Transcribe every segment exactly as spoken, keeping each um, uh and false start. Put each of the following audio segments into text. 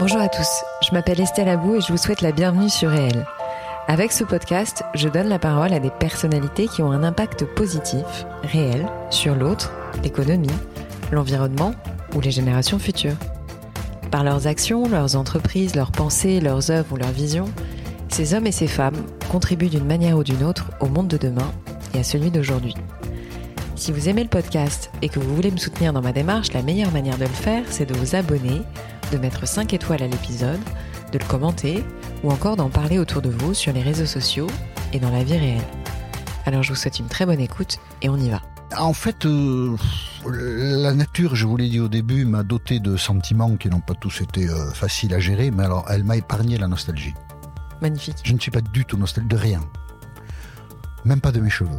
Bonjour à tous, je m'appelle Estelle Abou et je vous souhaite la bienvenue sur Réel. Avec ce podcast, je donne la parole à des personnalités qui ont un impact positif, réel, sur l'autre, l'économie, l'environnement ou les générations futures. Par leurs actions, leurs entreprises, leurs pensées, leurs œuvres ou leurs visions, ces hommes et ces femmes contribuent d'une manière ou d'une autre au monde de demain et à celui d'aujourd'hui. Si vous aimez le podcast et que vous voulez me soutenir dans ma démarche, la meilleure manière de le faire, c'est de vous abonner, de mettre cinq étoiles à l'épisode, de le commenter ou encore d'en parler autour de vous sur les réseaux sociaux et dans la vie réelle. Alors je vous souhaite une très bonne écoute et on y va. En fait, euh, la nature, je vous l'ai dit au début, m'a doté de sentiments qui n'ont pas tous été euh, faciles à gérer, mais alors elle m'a épargné la nostalgie. Magnifique. Je ne suis pas du tout nostalgique de rien, même pas de mes cheveux.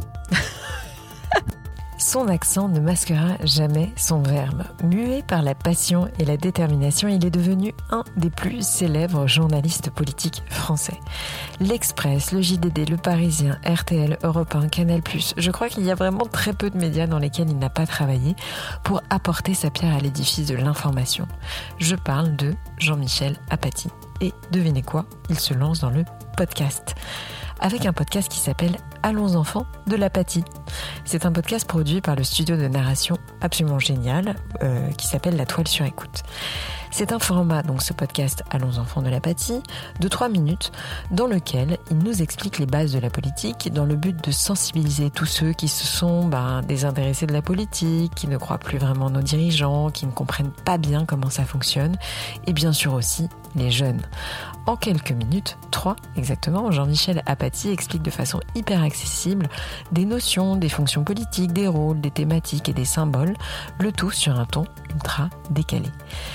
Son accent ne masquera jamais son verbe. Muet par la passion et la détermination, il est devenu un des plus célèbres journalistes politiques français. L'Express, le J D D, le Parisien, R T L, Europe un, Canal plus. Je crois qu'il y a vraiment très peu de médias dans lesquels il n'a pas travaillé pour apporter sa pierre à l'édifice de l'information. Je parle de Jean-Michel Apathy. Et devinez quoi, il se lance dans le podcast. Avec un podcast qui s'appelle Allons enfants de l'apathie. C'est un podcast produit par le studio de narration absolument génial euh, qui s'appelle La Toile sur écoute. C'est un format, donc ce podcast Allons enfants de l'apathie, de trois minutes, dans lequel il nous explique les bases de la politique dans le but de sensibiliser tous ceux qui se sont ben, désintéressés de la politique, qui ne croient plus vraiment nos dirigeants, qui ne comprennent pas bien comment ça fonctionne, et bien sûr aussi les jeunes. En quelques minutes, trois exactement, Jean-Michel Apathy explique de façon hyper accessible des notions, des fonctions politiques, des rôles, des thématiques et des symboles, le tout sur un ton ultra décalé.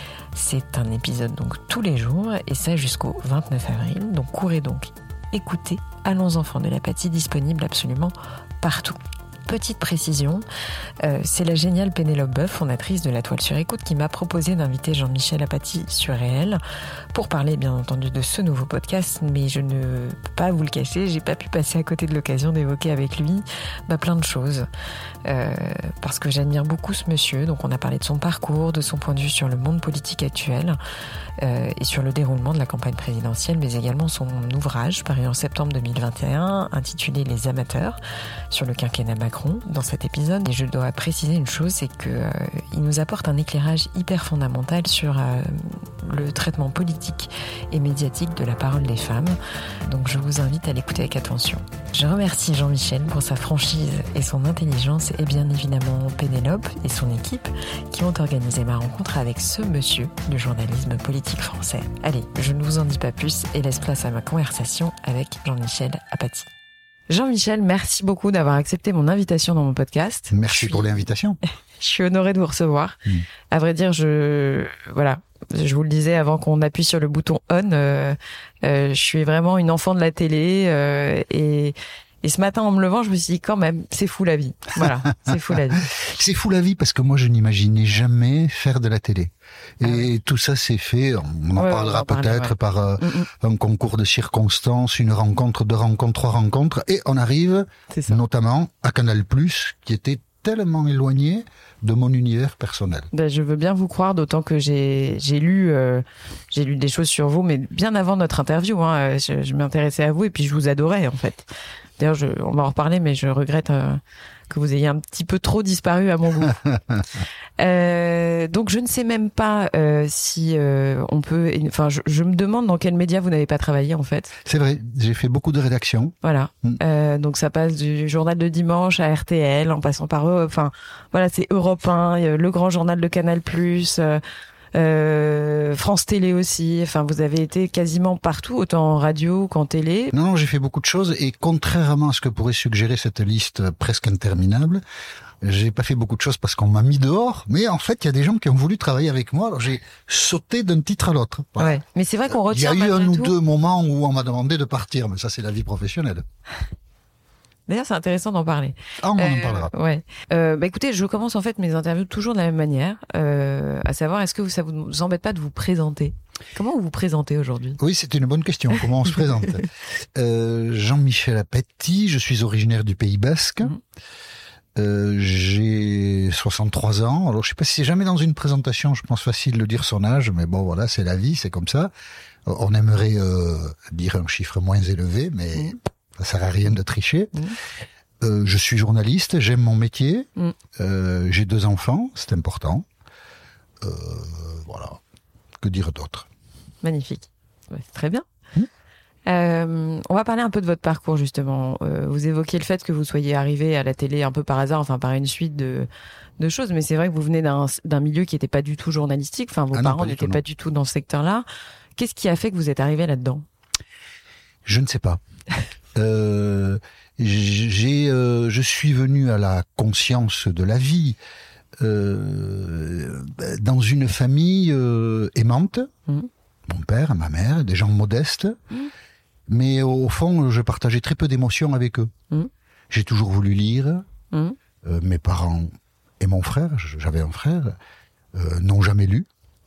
C'est un épisode donc tous les jours et ça jusqu'au vingt-neuf avril. Donc courez donc, écoutez Allons enfants de l'apathie, disponible absolument partout. Petite précision, euh, c'est la géniale Pénélope Boeuf, fondatrice de La Toile sur écoute, qui m'a proposé d'inviter Jean-Michel Apathy sur Réel pour parler bien entendu de ce nouveau podcast, mais je ne peux pas vous le cacher, j'ai pas pu passer à côté de l'occasion d'évoquer avec lui bah, plein de choses, euh, parce que j'admire beaucoup ce monsieur. Donc on a parlé de son parcours, de son point de vue sur le monde politique actuel euh, et sur le déroulement de la campagne présidentielle, mais également son ouvrage paru en septembre deux mille vingt et un intitulé Les Amateurs sur le quinquennat Macron dans cet épisode. Et je dois préciser une chose, c'est que euh, il nous apporte un éclairage hyper fondamental sur euh, le traitement politique et médiatique de la parole des femmes. Donc je vous invite à l'écouter avec attention. Je remercie Jean-Michel pour sa franchise et son intelligence et bien évidemment Pénélope et son équipe qui ont organisé ma rencontre avec ce monsieur du journalisme politique français. Allez, je ne vous en dis pas plus et laisse place à ma conversation avec Jean-Michel Apathy. Jean-Michel, merci beaucoup d'avoir accepté mon invitation dans mon podcast. Merci suis... pour l'invitation. Je suis honorée de vous recevoir. Mmh. À vrai dire, je voilà, je vous le disais avant qu'on appuie sur le bouton on, euh, euh, je suis vraiment une enfant de la télé euh, et et ce matin en me levant, je me suis dit quand même, c'est fou la vie. Voilà, c'est fou la vie. C'est fou la vie parce que moi je n'imaginais jamais faire de la télé. Et ah ouais. Tout ça s'est fait, on en ouais, parlera on en peut-être parler, ouais. par euh, mm-hmm. un concours de circonstances, une rencontre, deux rencontres, trois rencontres, et on arrive notamment à Canal plus, qui était tellement éloigné de mon univers personnel. Ben, je veux bien vous croire, d'autant que j'ai j'ai lu euh, j'ai lu des choses sur vous, mais bien avant notre interview, hein, je, je m'intéressais à vous et puis je vous adorais en fait. D'ailleurs, je, on va en reparler, mais je regrette euh, que vous ayez un petit peu trop disparu à mon goût. euh, donc, je ne sais même pas euh, si euh, on peut... Enfin, je, je me demande dans quel média vous n'avez pas travaillé, en fait. C'est vrai, j'ai fait beaucoup de rédactions. Voilà. Mm. Euh, donc, ça passe du journal de dimanche à R T L, en passant par eux. Enfin, voilà, c'est Europe un, le grand journal de Canal plus... Euh, Euh, France Télé aussi, enfin vous avez été quasiment partout, autant en radio qu'en télé. Non, non, j'ai fait beaucoup de choses et contrairement à ce que pourrait suggérer cette liste presque interminable, j'ai pas fait beaucoup de choses parce qu'on m'a mis dehors, mais en fait il y a des gens qui ont voulu travailler avec moi, alors j'ai sauté d'un titre à l'autre. Voilà. Ouais, mais c'est vrai qu'on retient. Il y a eu un tout. ou deux moments où on m'a demandé de partir, mais ça c'est la vie professionnelle. D'ailleurs, c'est intéressant d'en parler. Ah, on euh, en parlera. Ouais. Euh, bah, écoutez, je commence en fait mes interviews toujours de la même manière, euh, à savoir, est-ce que ça vous embête pas de vous présenter ? Comment vous vous présentez aujourd'hui ? Oui, c'est une bonne question. Comment on se présente ? euh, Jean-Michel Apathy, je suis originaire du Pays Basque. Mmh. Euh, j'ai soixante-trois ans. Alors, je sais pas si c'est jamais dans une présentation, je pense facile de dire son âge, mais bon, voilà, c'est la vie, c'est comme ça. On aimerait euh, dire un chiffre moins élevé, mais mmh. ça sert à rien de tricher. Mmh. Euh, je suis journaliste, j'aime mon métier, mmh. euh, j'ai deux enfants, c'est important. Euh, voilà. Que dire d'autre? Magnifique. Ouais, c'est très bien. Mmh. Euh, on va parler un peu de votre parcours, justement. Euh, vous évoquiez le fait que vous soyez arrivé à la télé un peu par hasard, enfin par une suite de, de choses, mais c'est vrai que vous venez d'un, d'un milieu qui n'était pas du tout journalistique, enfin vos ah parents non, n'étaient pas du tout dans ce secteur-là. Qu'est-ce qui a fait que vous êtes arrivé là-dedans? Je ne sais pas. euh, j'ai, euh, je suis venu à la conscience de la vie euh, dans une famille euh, aimante. Mmh. Mon père, ma mère, des gens modestes. Mmh. Mais au fond, je partageais très peu d'émotions avec eux. Mmh. J'ai toujours voulu lire. Mmh. Euh, mes parents et mon frère, j'avais un frère, euh, n'ont jamais lu.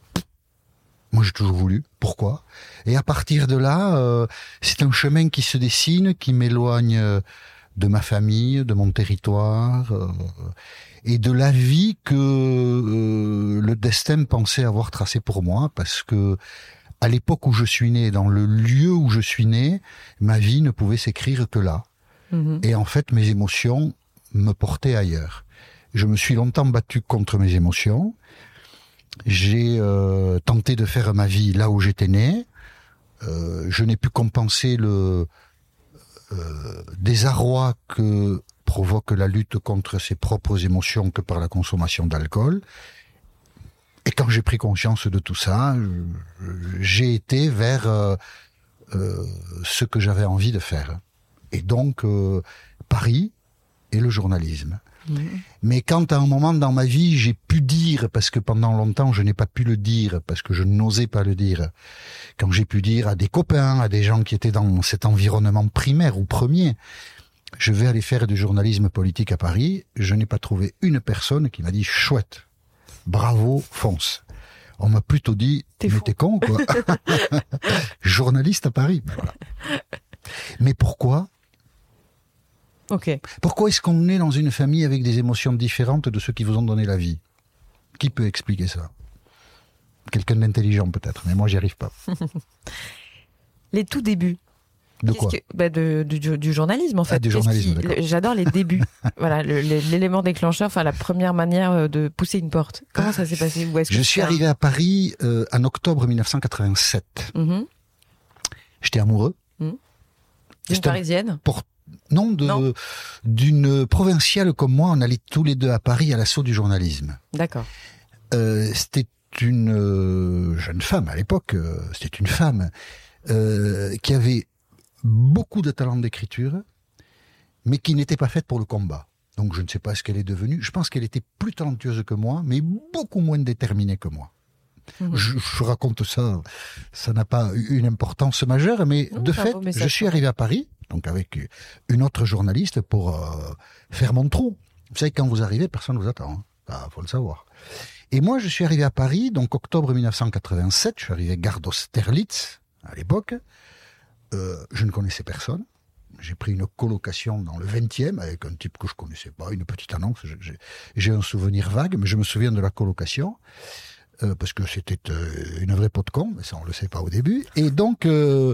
Moi, j'ai toujours voulu. Pourquoi? Et à partir de là, euh, c'est un chemin qui se dessine, qui m'éloigne de ma famille, de mon territoire, euh, et de la vie que euh, le destin pensait avoir tracée pour moi, parce que à l'époque où je suis né, dans le lieu où je suis né, ma vie ne pouvait s'écrire que là. Mmh. Et en fait, mes émotions me portaient ailleurs. Je me suis longtemps battu contre mes émotions. J'ai euh, tenté de faire ma vie là où j'étais né. Euh, je n'ai pu compenser le euh, désarroi que provoque la lutte contre ses propres émotions que par la consommation d'alcool. Et quand j'ai pris conscience de tout ça, j'ai été vers euh, euh, ce que j'avais envie de faire. Et donc, euh, Paris et le journalisme. Mmh. Mais quand à un moment dans ma vie, j'ai pu dire, parce que pendant longtemps, je n'ai pas pu le dire, parce que je n'osais pas le dire, quand j'ai pu dire à des copains, à des gens qui étaient dans cet environnement primaire ou premier, je vais aller faire du journalisme politique à Paris, je n'ai pas trouvé une personne qui m'a dit « chouette ». Bravo, fonce. On m'a plutôt dit, t'es mais fou. T'es con, quoi. Journaliste à Paris. Voilà. Mais pourquoi? Ok. Pourquoi est-ce qu'on est dans une famille avec des émotions différentes de ceux qui vous ont donné la vie? Qui peut expliquer ça? Quelqu'un d'intelligent peut-être, mais moi j'y arrive pas. Les tout débuts. De quoi? Que, bah de, du, du journalisme, en fait. Ah, du journalisme, qui, j'adore les débuts. Voilà, le, l'élément déclencheur, enfin la première manière de pousser une porte. Comment ah, ça s'est passé? Où est-ce que je suis arrivé à Paris euh, en octobre mille neuf cent quatre-vingt-sept. Mm-hmm. J'étais amoureux. Mm. D'une parisienne? Pour... Non, de, non, d'une provinciale comme moi. On allait tous les deux à Paris à l'assaut du journalisme. D'accord. Euh, c'était une euh, jeune femme à l'époque. Euh, c'était une femme euh, qui avait beaucoup de talent d'écriture, mais qui n'était pas faite pour le combat. Donc je ne sais pas ce qu'elle est devenue. Je pense qu'elle était plus talentueuse que moi, mais beaucoup moins déterminée que moi. Mmh. Je, je raconte ça, ça n'a pas eu une importance majeure, mais mmh, de fait, je suis arrivé à Paris, donc avec une autre journaliste, pour euh, faire mon trou. Vous savez, quand vous arrivez, personne ne vous attend. Hein. Bah, faut le savoir. Et moi, je suis arrivé à Paris, donc octobre mille neuf cent quatre-vingt-sept, je suis arrivé gare d'Austerlitz, à l'époque. Euh, je ne connaissais personne. J'ai pris une colocation dans le vingtième avec un type que je connaissais pas, une petite annonce. J'ai, j'ai un souvenir vague, mais je me souviens de la colocation euh, parce que c'était euh, une vraie peau de con, mais ça on le sait pas au début. Et donc, euh,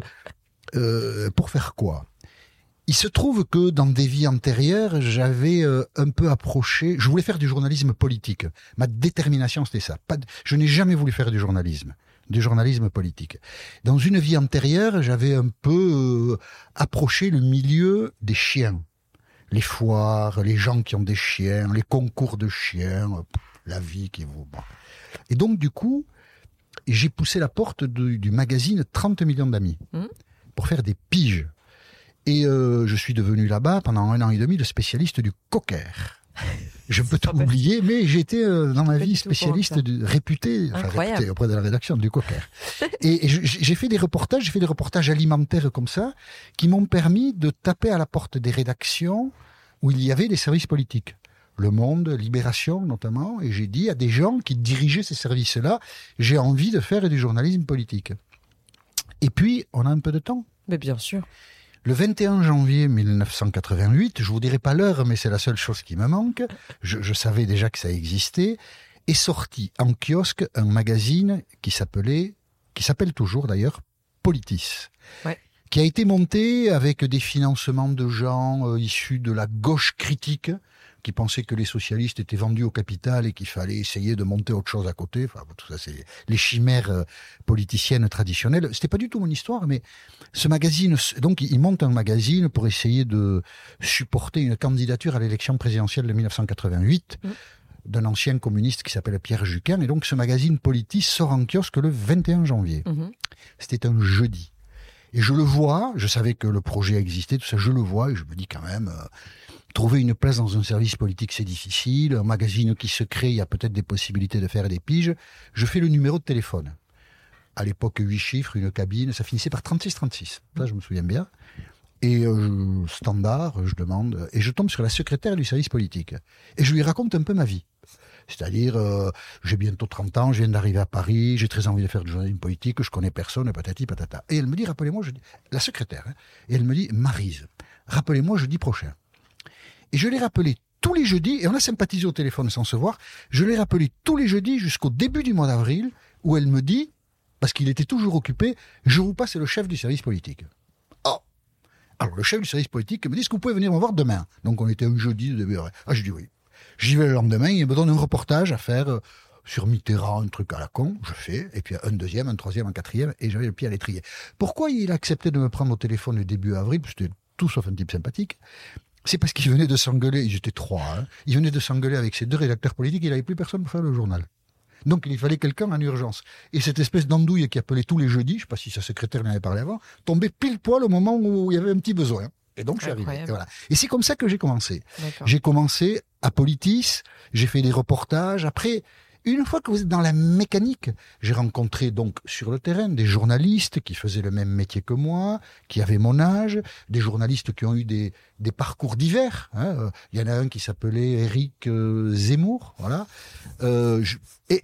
euh, pour faire quoi? Il se trouve que dans des vies antérieures, j'avais euh, un peu approché. Je voulais faire du journalisme politique. Ma détermination, c'était ça. Pas de, je n'ai jamais voulu faire du journalisme. du journalisme politique. Dans une vie antérieure, j'avais un peu euh, approché le milieu des chiens. Les foires, les gens qui ont des chiens, les concours de chiens, la vie qui vous... Bon. Et donc, du coup, j'ai poussé la porte de, du magazine trente millions d'amis mmh. pour faire des piges. Et euh, je suis devenu là-bas, pendant un an et demi, le spécialiste du cocker. Je peux tout oublier, mais j'étais euh, dans ma vie spécialiste de, réputé, enfin, réputé auprès de la rédaction du cocker. et, et j'ai fait des reportages, j'ai fait des reportages alimentaires comme ça, qui m'ont permis de taper à la porte des rédactions où il y avait des services politiques. Le Monde, Libération notamment, et j'ai dit à des gens qui dirigeaient ces services-là, j'ai envie de faire du journalisme politique. Et puis, on a un peu de temps. Mais bien sûr. Le vingt et un janvier mille neuf cent quatre-vingt-huit, je vous dirai pas l'heure, mais c'est la seule chose qui me manque, je, je savais déjà que ça existait, est sorti en kiosque un magazine qui s'appelait, qui s'appelle toujours d'ailleurs, Politis. Ouais. Qui a été monté avec des financements de gens euh, issus de la gauche critique, qui pensaient que les socialistes étaient vendus au capital et qu'il fallait essayer de monter autre chose à côté. Enfin, tout ça, c'est les chimères euh, politiciennes traditionnelles. C'était pas du tout mon histoire, mais ce magazine, donc, il monte un magazine pour essayer de supporter une candidature à l'élection présidentielle de mille neuf cent quatre-vingt-huit mmh. d'un ancien communiste qui s'appelle Pierre Juquin. Et donc, ce magazine Politis sort en kiosque le vingt et un janvier. Mmh. C'était un jeudi. Et je le vois, je savais que le projet existait, tout ça, je le vois, et je me dis quand même, euh, trouver une place dans un service politique, c'est difficile, un magazine qui se crée, il y a peut-être des possibilités de faire des piges. Je fais le numéro de téléphone. À l'époque, huit chiffres, une cabine, ça finissait par trente-six trente-six. Ça, je me souviens bien. Et euh, standard, je demande, et je tombe sur la secrétaire du service politique. Et je lui raconte un peu ma vie. C'est-à-dire, euh, j'ai bientôt trente ans, je viens d'arriver à Paris, j'ai très envie de faire du journalisme politique, je connais personne, patati patata. Et elle me dit, rappelez-moi, je dis, la secrétaire, hein, et elle me dit, Maryse, rappelez-moi jeudi prochain. Et je l'ai rappelé tous les jeudis, et on a sympathisé au téléphone sans se voir, je l'ai rappelé tous les jeudis jusqu'au début du mois d'avril, où elle me dit, parce qu'il était toujours occupé, je vous passe le chef du service politique. Oh. Alors le chef du service politique me dit, est-ce que vous pouvez venir me voir demain? Donc on était un jeudi de début. Ah, je dis oui. J'y vais le lendemain, il me donne un reportage à faire euh, sur Mitterrand, un truc à la con, je fais, et puis un deuxième, un troisième, un quatrième, et j'avais le pied à l'étrier. Pourquoi il a accepté de me prendre au téléphone le début avril, parce que c'était tout sauf un type sympathique? C'est parce qu'il venait de s'engueuler, ils étaient trois, hein, il venait de s'engueuler avec ses deux rédacteurs politiques, il n'avait plus personne pour faire le journal. Donc il fallait quelqu'un en urgence. Et cette espèce d'andouille qui appelait tous les jeudis, je ne sais pas si sa secrétaire n'en avait parlé avant, tombait pile poil au moment où il y avait un petit besoin. Et donc, je suis arrivé. Et, voilà. Et c'est comme ça que j'ai commencé. D'accord. J'ai commencé à Politis, j'ai fait des reportages. Après, une fois que vous êtes dans la mécanique, j'ai rencontré donc sur le terrain des journalistes qui faisaient le même métier que moi, qui avaient mon âge, des journalistes qui ont eu des, des parcours divers. Hein. Il y en a un qui s'appelait Éric euh, Zemmour, voilà. Euh, je, et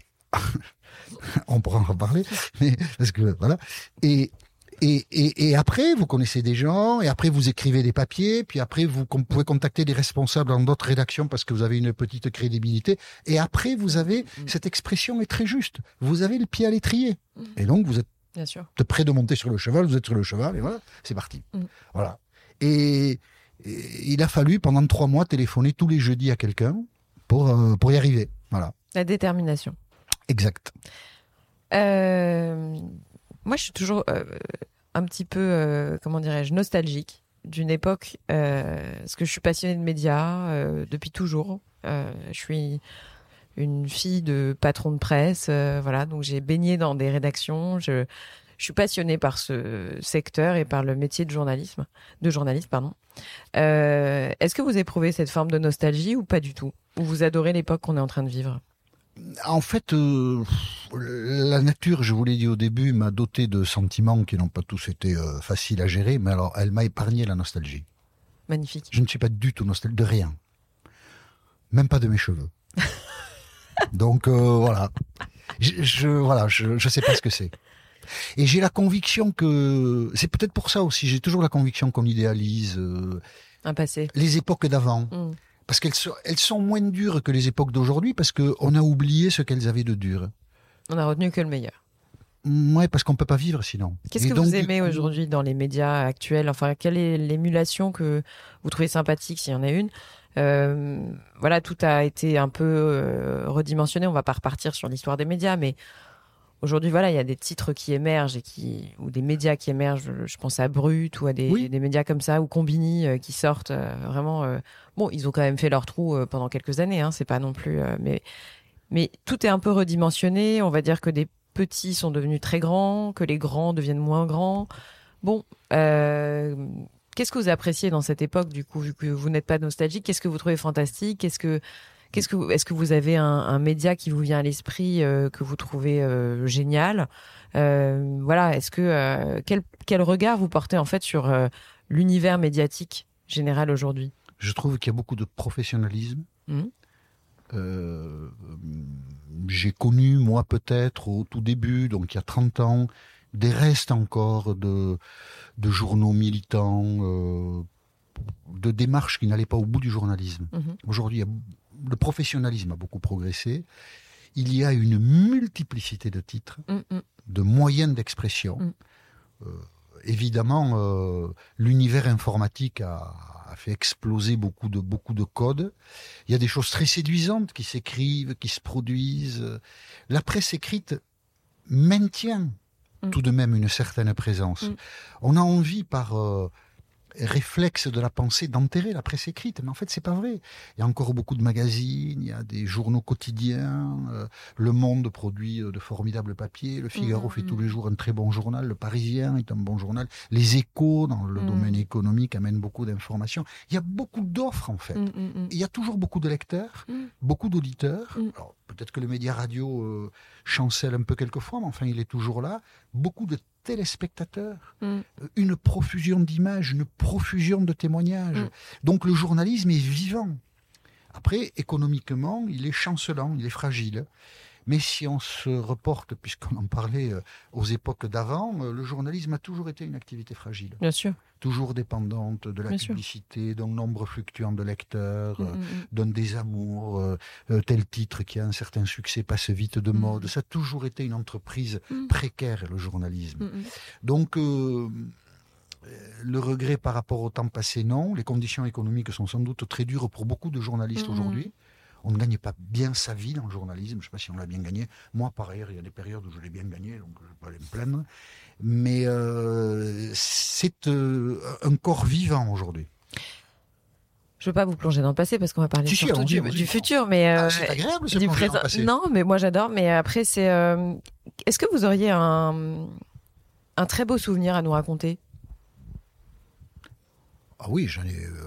on pourra en reparler, mais parce que voilà. Et Et, et, et après, vous connaissez des gens, et après vous écrivez des papiers, puis après vous com- pouvez contacter des responsables dans d'autres rédactions parce que vous avez une petite crédibilité. Et après, vous avez, mmh. cette expression est très juste, vous avez le pied à l'étrier. Mmh. Et donc, vous êtes Bien sûr. prêt de monter sur le cheval, vous êtes sur le cheval, et voilà, c'est parti. Mmh. Voilà. Et, et il a fallu, pendant trois mois, téléphoner tous les jeudis à quelqu'un pour, euh, pour y arriver. Voilà. La détermination. Exact. Euh... Moi, je suis toujours euh, un petit peu, euh, comment dirais-je, nostalgique d'une époque, euh, parce que je suis passionnée de médias euh, depuis toujours. Euh, je suis une fille de patron de presse, euh, voilà, donc j'ai baigné dans des rédactions. Je, je suis passionnée par ce secteur et par le métier de journalisme, de journaliste, pardon. Euh, est-ce que vous éprouvez cette forme de nostalgie ou pas du tout? Ou vous adorez l'époque qu'on est en train de vivre? En fait, euh, la nature, je vous l'ai dit au début, m'a doté de sentiments qui n'ont pas tous été euh, faciles à gérer, mais alors elle m'a épargné la nostalgie. Magnifique. Je ne suis pas du tout nostalgique de rien, même pas de mes cheveux. Donc euh, voilà, je, je voilà, je, je sais pas ce que c'est. Et j'ai la conviction que c'est peut-être pour ça aussi. J'ai toujours la conviction qu'on idéalise euh, un passé, les époques d'avant. Mmh. Parce qu'elles sont, elles sont moins dures que les époques d'aujourd'hui, parce qu'on a oublié ce qu'elles avaient de dur. On a retenu que le meilleur. Ouais, parce qu'on ne peut pas vivre sinon. Qu'est-ce Et que donc, vous aimez aujourd'hui dans les médias actuels? Enfin, quelle est l'émulation que vous trouvez sympathique, s'il y en a une? euh, Voilà, tout a été un peu euh, redimensionné. On ne va pas repartir sur l'histoire des médias, mais aujourd'hui, voilà, il y a des titres qui émergent et qui, ou des médias qui émergent. Je, je pense à Brut ou à des, oui. des médias comme ça, ou Combini euh, qui sortent euh, vraiment. Euh, bon, ils ont quand même fait leur trou euh, pendant quelques années. Hein, c'est pas non plus. Euh, mais, mais tout est un peu redimensionné. On va dire que des petits sont devenus très grands, que les grands deviennent moins grands. Bon, euh, qu'est-ce que vous appréciez dans cette époque, du coup, vu que vous n'êtes pas nostalgique? Qu'est-ce que vous trouvez fantastique? Qu'est-ce que Qu'est-ce que vous, est-ce que vous avez un, un média qui vous vient à l'esprit euh, que vous trouvez euh, génial? euh, Voilà, est-ce que euh, quel, quel regard vous portez en fait sur euh, l'univers médiatique général aujourd'hui? Je trouve qu'il y a beaucoup de professionnalisme. Mmh. Euh, j'ai connu moi peut-être au tout début, donc il y a trente ans, des restes encore de, de journaux militants, euh, de démarches qui n'allaient pas au bout du journalisme. Mmh. Aujourd'hui, il y a, le professionnalisme a beaucoup progressé. Il y a une multiplicité de titres, mmh. de moyens d'expression. Mmh. Euh, évidemment, euh, l'univers informatique a, a fait exploser beaucoup de, beaucoup de codes. Il y a des choses très séduisantes qui s'écrivent, qui se produisent. La presse écrite maintient mmh. tout de même une certaine présence. Mmh. On a envie par euh, réflexe de la pensée d'enterrer la presse écrite, mais en fait c'est pas vrai. Il y a encore beaucoup de magazines, il y a des journaux quotidiens, euh, Le Monde produit de formidables papiers, Le Figaro mmh. fait tous les jours un très bon journal, Le Parisien est un bon journal, Les Échos dans le mmh. domaine économique amènent beaucoup d'informations. Il y a beaucoup d'offres en fait. Mmh. Il y a toujours beaucoup de lecteurs, mmh. beaucoup d'auditeurs. Mmh. Alors, peut-être que le média radio euh, chancelle un peu quelquefois, mais enfin il est toujours là. Beaucoup de téléspectateurs, mmh. une profusion d'images, une profusion de témoignages. Mmh. Donc le journalisme est vivant. Après, économiquement, il est chancelant, il est fragile. Mais si on se reporte, puisqu'on en parlait euh, aux époques d'avant, euh, le journalisme a toujours été une activité fragile. Bien sûr. Toujours dépendante de la Bien publicité, d'un nombre fluctuant de lecteurs, mmh, euh, mmh. d'un désamour, euh, euh, tel titre qui a un certain succès passe vite de mode. Mmh. Ça a toujours été une entreprise mmh. précaire, le journalisme. Mmh. Donc, euh, le regret par rapport au temps passé, non. Les conditions économiques sont sans doute très dures pour beaucoup de journalistes mmh. aujourd'hui. On ne gagne pas bien sa vie dans le journalisme. Je ne sais pas si on l'a bien gagné. Moi, par ailleurs, il y a des périodes où je l'ai bien gagné, donc je ne vais pas aller me plaindre. Mais euh, c'est euh, un corps vivant aujourd'hui. Je ne veux pas vous plonger dans le passé parce qu'on va parler si, surtout si, du, du futur. Mais euh, ah, c'est agréable, ce du présent. Dans le passé. Non, mais moi j'adore. Mais après, c'est. Euh, est-ce que vous auriez un, un très beau souvenir à nous raconter ? Ah oui, j'en ai. Euh...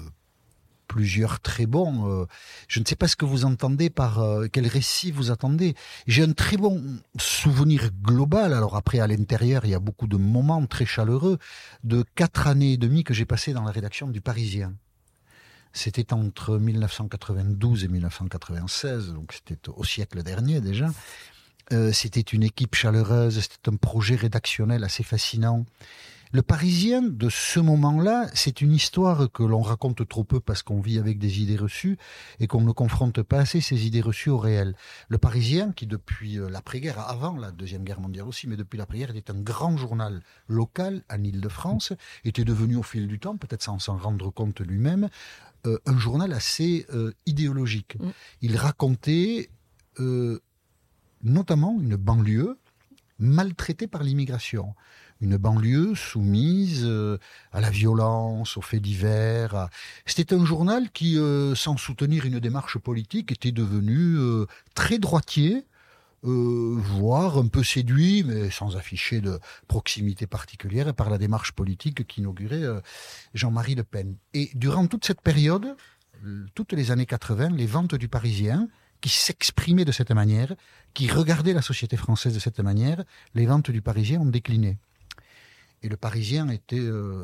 plusieurs très bons. Euh, je ne sais pas ce que vous entendez par euh, quel récit vous attendez. J'ai un très bon souvenir global. Alors après, à l'intérieur, il y a beaucoup de moments très chaleureux de quatre années et demie que j'ai passé dans la rédaction du Parisien. C'était entre mille neuf cent quatre-vingt-douze et mille neuf cent quatre-vingt-seize, donc c'était au siècle dernier déjà. Euh, c'était une équipe chaleureuse, c'était un projet rédactionnel assez fascinant. Le Parisien, de ce moment-là, c'est une histoire que l'on raconte trop peu parce qu'on vit avec des idées reçues et qu'on ne confronte pas assez ces idées reçues au réel. Le Parisien, qui depuis l'après-guerre, avant la Deuxième Guerre mondiale aussi, mais depuis l'après-guerre, était un grand journal local en Île-de-France, était devenu au fil du temps, peut-être sans s'en rendre compte lui-même, euh, un journal assez euh, idéologique. Mmh. Il racontait euh, notamment une banlieue maltraitée par l'immigration. Une banlieue soumise euh, à la violence, aux faits divers. À... C'était un journal qui, euh, sans soutenir une démarche politique, était devenu euh, très droitier, euh, voire un peu séduit, mais sans afficher de proximité particulière, par la démarche politique qu'inaugurait euh, Jean-Marie Le Pen. Et durant toute cette période, toutes les années quatre-vingt, les ventes du Parisien, qui s'exprimaient de cette manière, qui regardaient la société française de cette manière, les ventes du Parisien ont décliné. Et le Parisien était euh,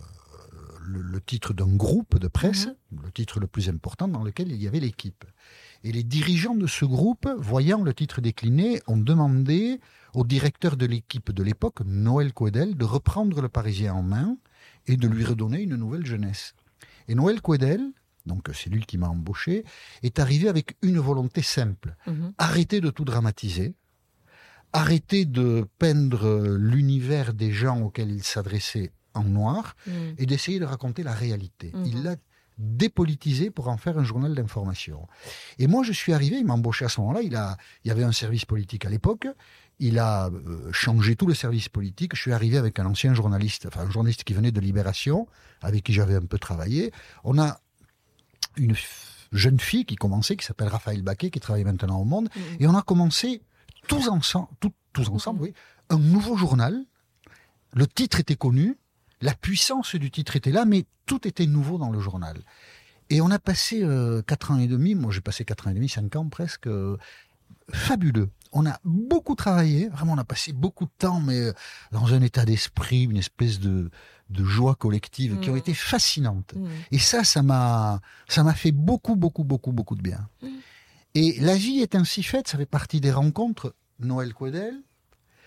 le, le titre d'un groupe de presse, mmh. le titre le plus important dans lequel il y avait l'équipe. Et les dirigeants de ce groupe, voyant le titre décliner, ont demandé au directeur de l'équipe de l'époque, Noël Coëdel, de reprendre le Parisien en main et de lui redonner une nouvelle jeunesse. Et Noël Coëdel, donc c'est lui qui m'a embauché, est arrivé avec une volonté simple. Mmh. Arrêter de tout dramatiser. Arrêter de peindre l'univers des gens auxquels il s'adressait en noir mmh. et d'essayer de raconter la réalité. Mmh. Il l'a dépolitisé pour en faire un journal d'information. Et moi, je suis arrivé, il m'a embauché à ce moment-là, il, a, il y avait un service politique à l'époque, il a euh, changé tout le service politique, je suis arrivé avec un ancien journaliste, enfin un journaliste qui venait de Libération, avec qui j'avais un peu travaillé. On a une jeune fille qui commençait, qui s'appelle Raphaël Baquet, qui travaille maintenant au Monde, mmh. et on a commencé... Tous ensemble, tout, tous ensemble, oui, un nouveau journal. Le titre était connu, la puissance du titre était là, mais tout était nouveau dans le journal. Et on a passé euh, quatre ans et demi, moi j'ai passé quatre ans et demi, cinq ans presque, euh, fabuleux. On a beaucoup travaillé, vraiment on a passé beaucoup de temps, mais dans un état d'esprit, une espèce de, de joie collective mmh. qui ont été fascinantes. Mmh. Et ça, ça m'a, ça m'a fait beaucoup, beaucoup, beaucoup, beaucoup de bien. Mmh. Et la vie est ainsi faite, ça fait partie des rencontres. Noël Coëdel,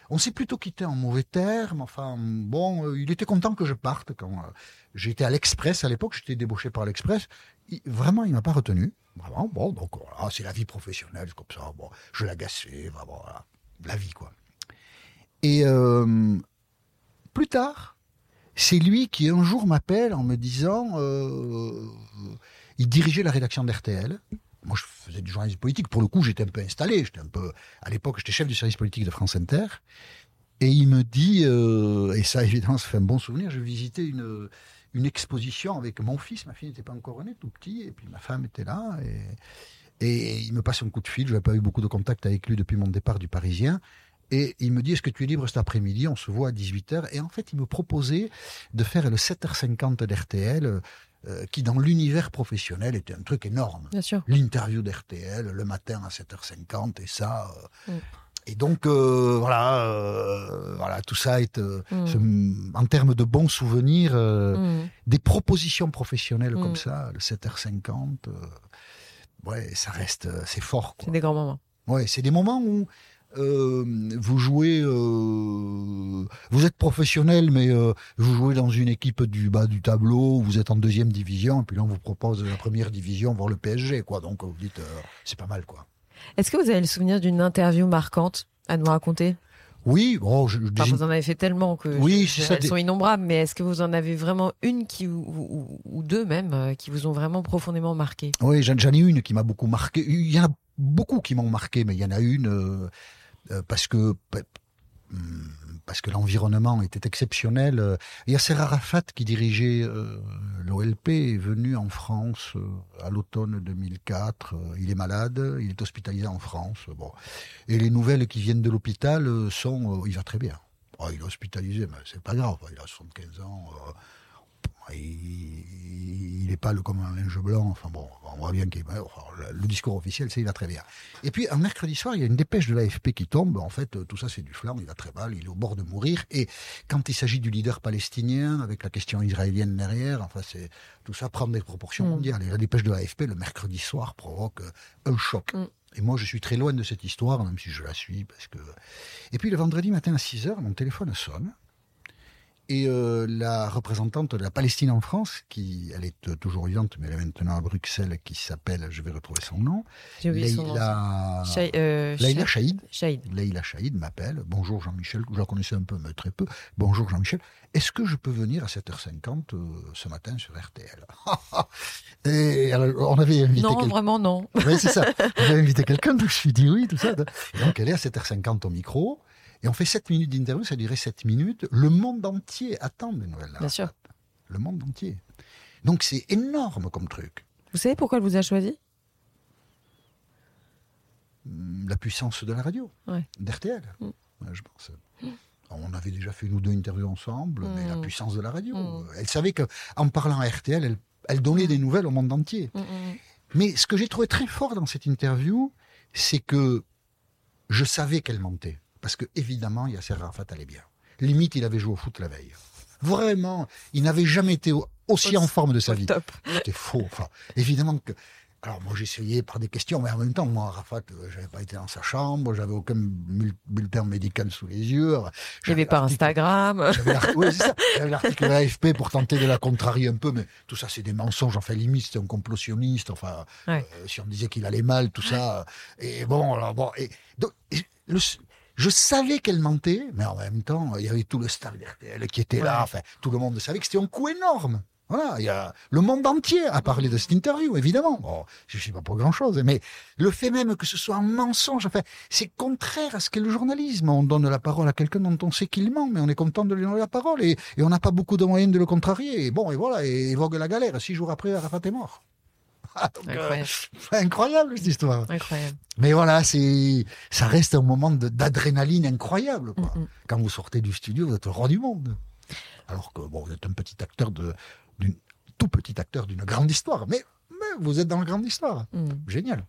On s'est plutôt quitté en mauvais termes. Enfin, bon, euh, il était content que je parte quand euh, j'étais à l'Express à l'époque. J'étais débauché par l'Express. Il, vraiment, il m'a pas retenu. Vraiment, bon, donc voilà, c'est la vie professionnelle, comme ça. Bon, je l'agaçais, vraiment, voilà, la vie, quoi. Et euh, plus tard, c'est lui qui un jour m'appelle en me disant, euh, il dirigeait la rédaction d'R T L. Moi, je faisais du journalisme politique. Pour le coup, j'étais un peu installé. J'étais un peu, à l'époque, j'étais chef du service politique de France Inter. Et il me dit, euh, et ça, évidemment, ça fait un bon souvenir, je visitais une, une exposition avec mon fils. Ma fille n'était pas encore née, tout petit. Et puis ma femme était là. Et, et il me passe un coup de fil. Je n'avais pas eu beaucoup de contact avec lui depuis mon départ du Parisien. Et il me dit, est-ce que tu es libre cet après-midi? On se voit à dix-huit heures. Et en fait, il me proposait de faire le sept heures cinquante d'R T L, euh, qui dans l'univers professionnel était un truc énorme. Bien sûr. L'interview d'R T L, le matin à sept heures cinquante, et ça... Euh, mm. Et donc, euh, voilà, euh, voilà, tout ça est, euh, mm. ce, en termes de bons souvenirs, euh, mm. des propositions professionnelles mm. comme ça, le sept heures cinquante, euh, ouais, ça reste, c'est fort, quoi. C'est des grands moments. Ouais, c'est des moments où Euh, vous jouez, euh, vous êtes professionnel, mais euh, vous jouez dans une équipe du bas du tableau, vous êtes en deuxième division, et puis là on vous propose la première division, voire le P S G, quoi. Donc vous dites, euh, c'est pas mal, quoi. Est-ce que vous avez le souvenir d'une interview marquante à nous raconter? Oui, bon, je, enfin, vous en avez fait tellement que oui, je, ça, elles sont innombrables, mais est-ce que vous en avez vraiment une qui ou, ou, ou deux même euh, qui vous ont vraiment profondément marqué? Oui, j'en, j'en ai une qui m'a beaucoup marqué. Il y en a beaucoup qui m'ont marqué, mais il y en a une euh, euh, parce que parce que l'environnement était exceptionnel. Yasser Arafat, qui dirigeait euh, l'O L P, est venu en France euh, à l'automne deux mille quatre. Il est malade, il est hospitalisé en France. Bon, et les nouvelles qui viennent de l'hôpital sont, euh, il va très bien. Oh, il est hospitalisé, mais c'est pas grave. Il a soixante-quinze ans. Euh, il n'est pas le comme un linge blanc. Enfin bon, on voit bien qu'il enfin, le, le discours officiel, c'est il va très bien. Et puis un mercredi soir, il y a une dépêche de l'A F P qui tombe. En fait, tout ça c'est du flan. Il va très mal. Il est au bord de mourir. Et quand il s'agit du leader palestinien, avec la question israélienne derrière, enfin c'est tout ça prend des proportions mmh. mondiales. Et la dépêche de l'A F P le mercredi soir provoque un choc. Mmh. Et moi, je suis très loin de cette histoire, même si je la suis, parce que. Et puis le vendredi matin à six heures, mon téléphone sonne. Et euh, la représentante de la Palestine en France, qui elle est euh, toujours vivante, mais elle est maintenant à Bruxelles, qui s'appelle, je vais retrouver son nom, J'ai oublié son nom. Chahid, euh, Leïla Chahid. Chahid. Leïla Chahid m'appelle. Bonjour Jean-Michel, je la connaissais un peu, mais très peu. Bonjour Jean-Michel. Est-ce que je peux venir à sept heures cinquante euh, ce matin sur R T L? Et alors, on avait invité. Non, quel... vraiment non. Oui, c'est ça. On avait invité quelqu'un, donc je suis dit oui, tout ça. Et donc elle est à sept heures cinquante au micro. Et on fait sept minutes d'interview, ça durait sept minutes. Le monde entier attend des nouvelles. Bien sûr. Le monde entier. Donc c'est énorme comme truc. Vous savez pourquoi elle vous a choisi? La puissance de la radio, ouais. d'R T L, mm. ouais, je pense. Mm. On avait déjà fait une ou deux interviews ensemble, mm. mais la puissance de la radio. Mm. Elle savait qu'en parlant à R T L, elle, elle donnait mm. des nouvelles au monde entier. Mm. Mais ce que j'ai trouvé très fort dans cette interview, c'est que je savais qu'elle mentait. Parce que, évidemment, Yasser Arafat allait bien. Limite, il avait joué au foot la veille. Vraiment, il n'avait jamais été aussi au, en forme de sa vie. Top. C'était faux. Enfin, évidemment que... Alors, moi, j'essayais par des questions, mais en même temps, moi, Arafat, euh, j'avais pas été dans sa chambre, j'avais aucun bulletin médical sous les yeux. Il n'y avait pas Instagram. J'avais oui, c'est ça. J'avais l'article de l'A F P pour tenter de la contrarier un peu, mais tout ça, c'est des mensonges. Enfin, limite, c'était un complottionniste. Enfin, ouais. euh, si on disait qu'il allait mal, tout ça. Et bon, alors, bon, et donc, le... Je savais qu'elle mentait, mais en même temps, il y avait tout le staff d'R T L qui était ouais. là. Enfin, tout le monde savait que c'était un coup énorme. Voilà, il y a le monde entier a parlé de cette interview, évidemment. Bon, je ne suis pas pour grand-chose, mais le fait même que ce soit un mensonge, enfin, c'est contraire à ce qu'est le journalisme. On donne la parole à quelqu'un dont on sait qu'il ment, mais on est content de lui donner la parole et, et on n'a pas beaucoup de moyens de le contrarier. Et bon, et voilà, et vogue la galère. Six jours après, Arafat est mort. Donc, incroyable. Euh, incroyable cette histoire. Incroyable. Mais voilà, c'est, ça reste un moment de, d'adrénaline incroyable, quoi. Mm-hmm. Quand vous sortez du studio, vous êtes le roi du monde. Alors que bon, vous êtes un petit acteur de, d'une tout petit acteur d'une grande histoire, mais, mais vous êtes dans la grande histoire. Mm. Génial.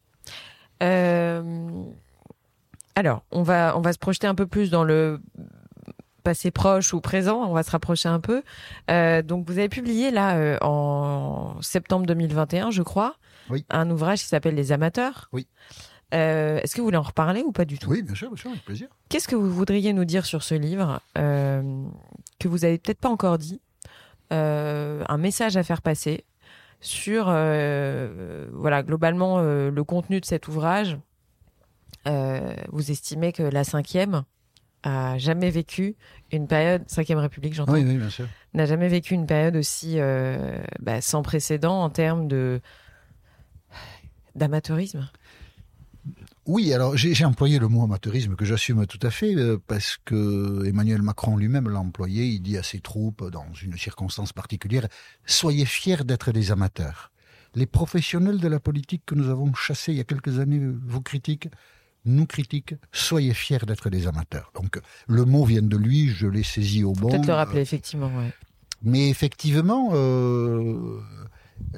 Euh, alors, on va on va se projeter un peu plus dans le passé proche ou présent, on va se rapprocher un peu. Euh, donc, vous avez publié là euh, en septembre deux mille vingt et un, je crois, oui. un ouvrage qui s'appelle Les Amateurs. Oui. Euh, est-ce que vous voulez en reparler ou pas du tout ? Oui, bien sûr, bien sûr, avec plaisir. Qu'est-ce que vous voudriez nous dire sur ce livre euh, que vous n'avez peut-être pas encore dit ? euh, Un message à faire passer sur, euh, voilà, globalement, euh, le contenu de cet ouvrage. Euh, vous estimez que la cinquième a jamais vécu une période, cinquième République, j'entends, oui, oui, bien sûr, n'a jamais vécu une période aussi euh, bah, sans précédent en termes de d'amateurisme. Oui, alors j'ai, j'ai employé le mot amateurisme que j'assume tout à fait euh, parce que Emmanuel Macron lui-même l'a employé. Il dit à ses troupes dans une circonstance particulière « Soyez fiers d'être des amateurs ». Les professionnels de la politique que nous avons chassés il y a quelques années vous critiquent, nous critiquent, soyez fiers d'être des amateurs. Donc le mot vient de lui, je l'ai saisi au bon. Peut-être le rappeler, euh, effectivement. Ouais. Mais effectivement, euh, euh,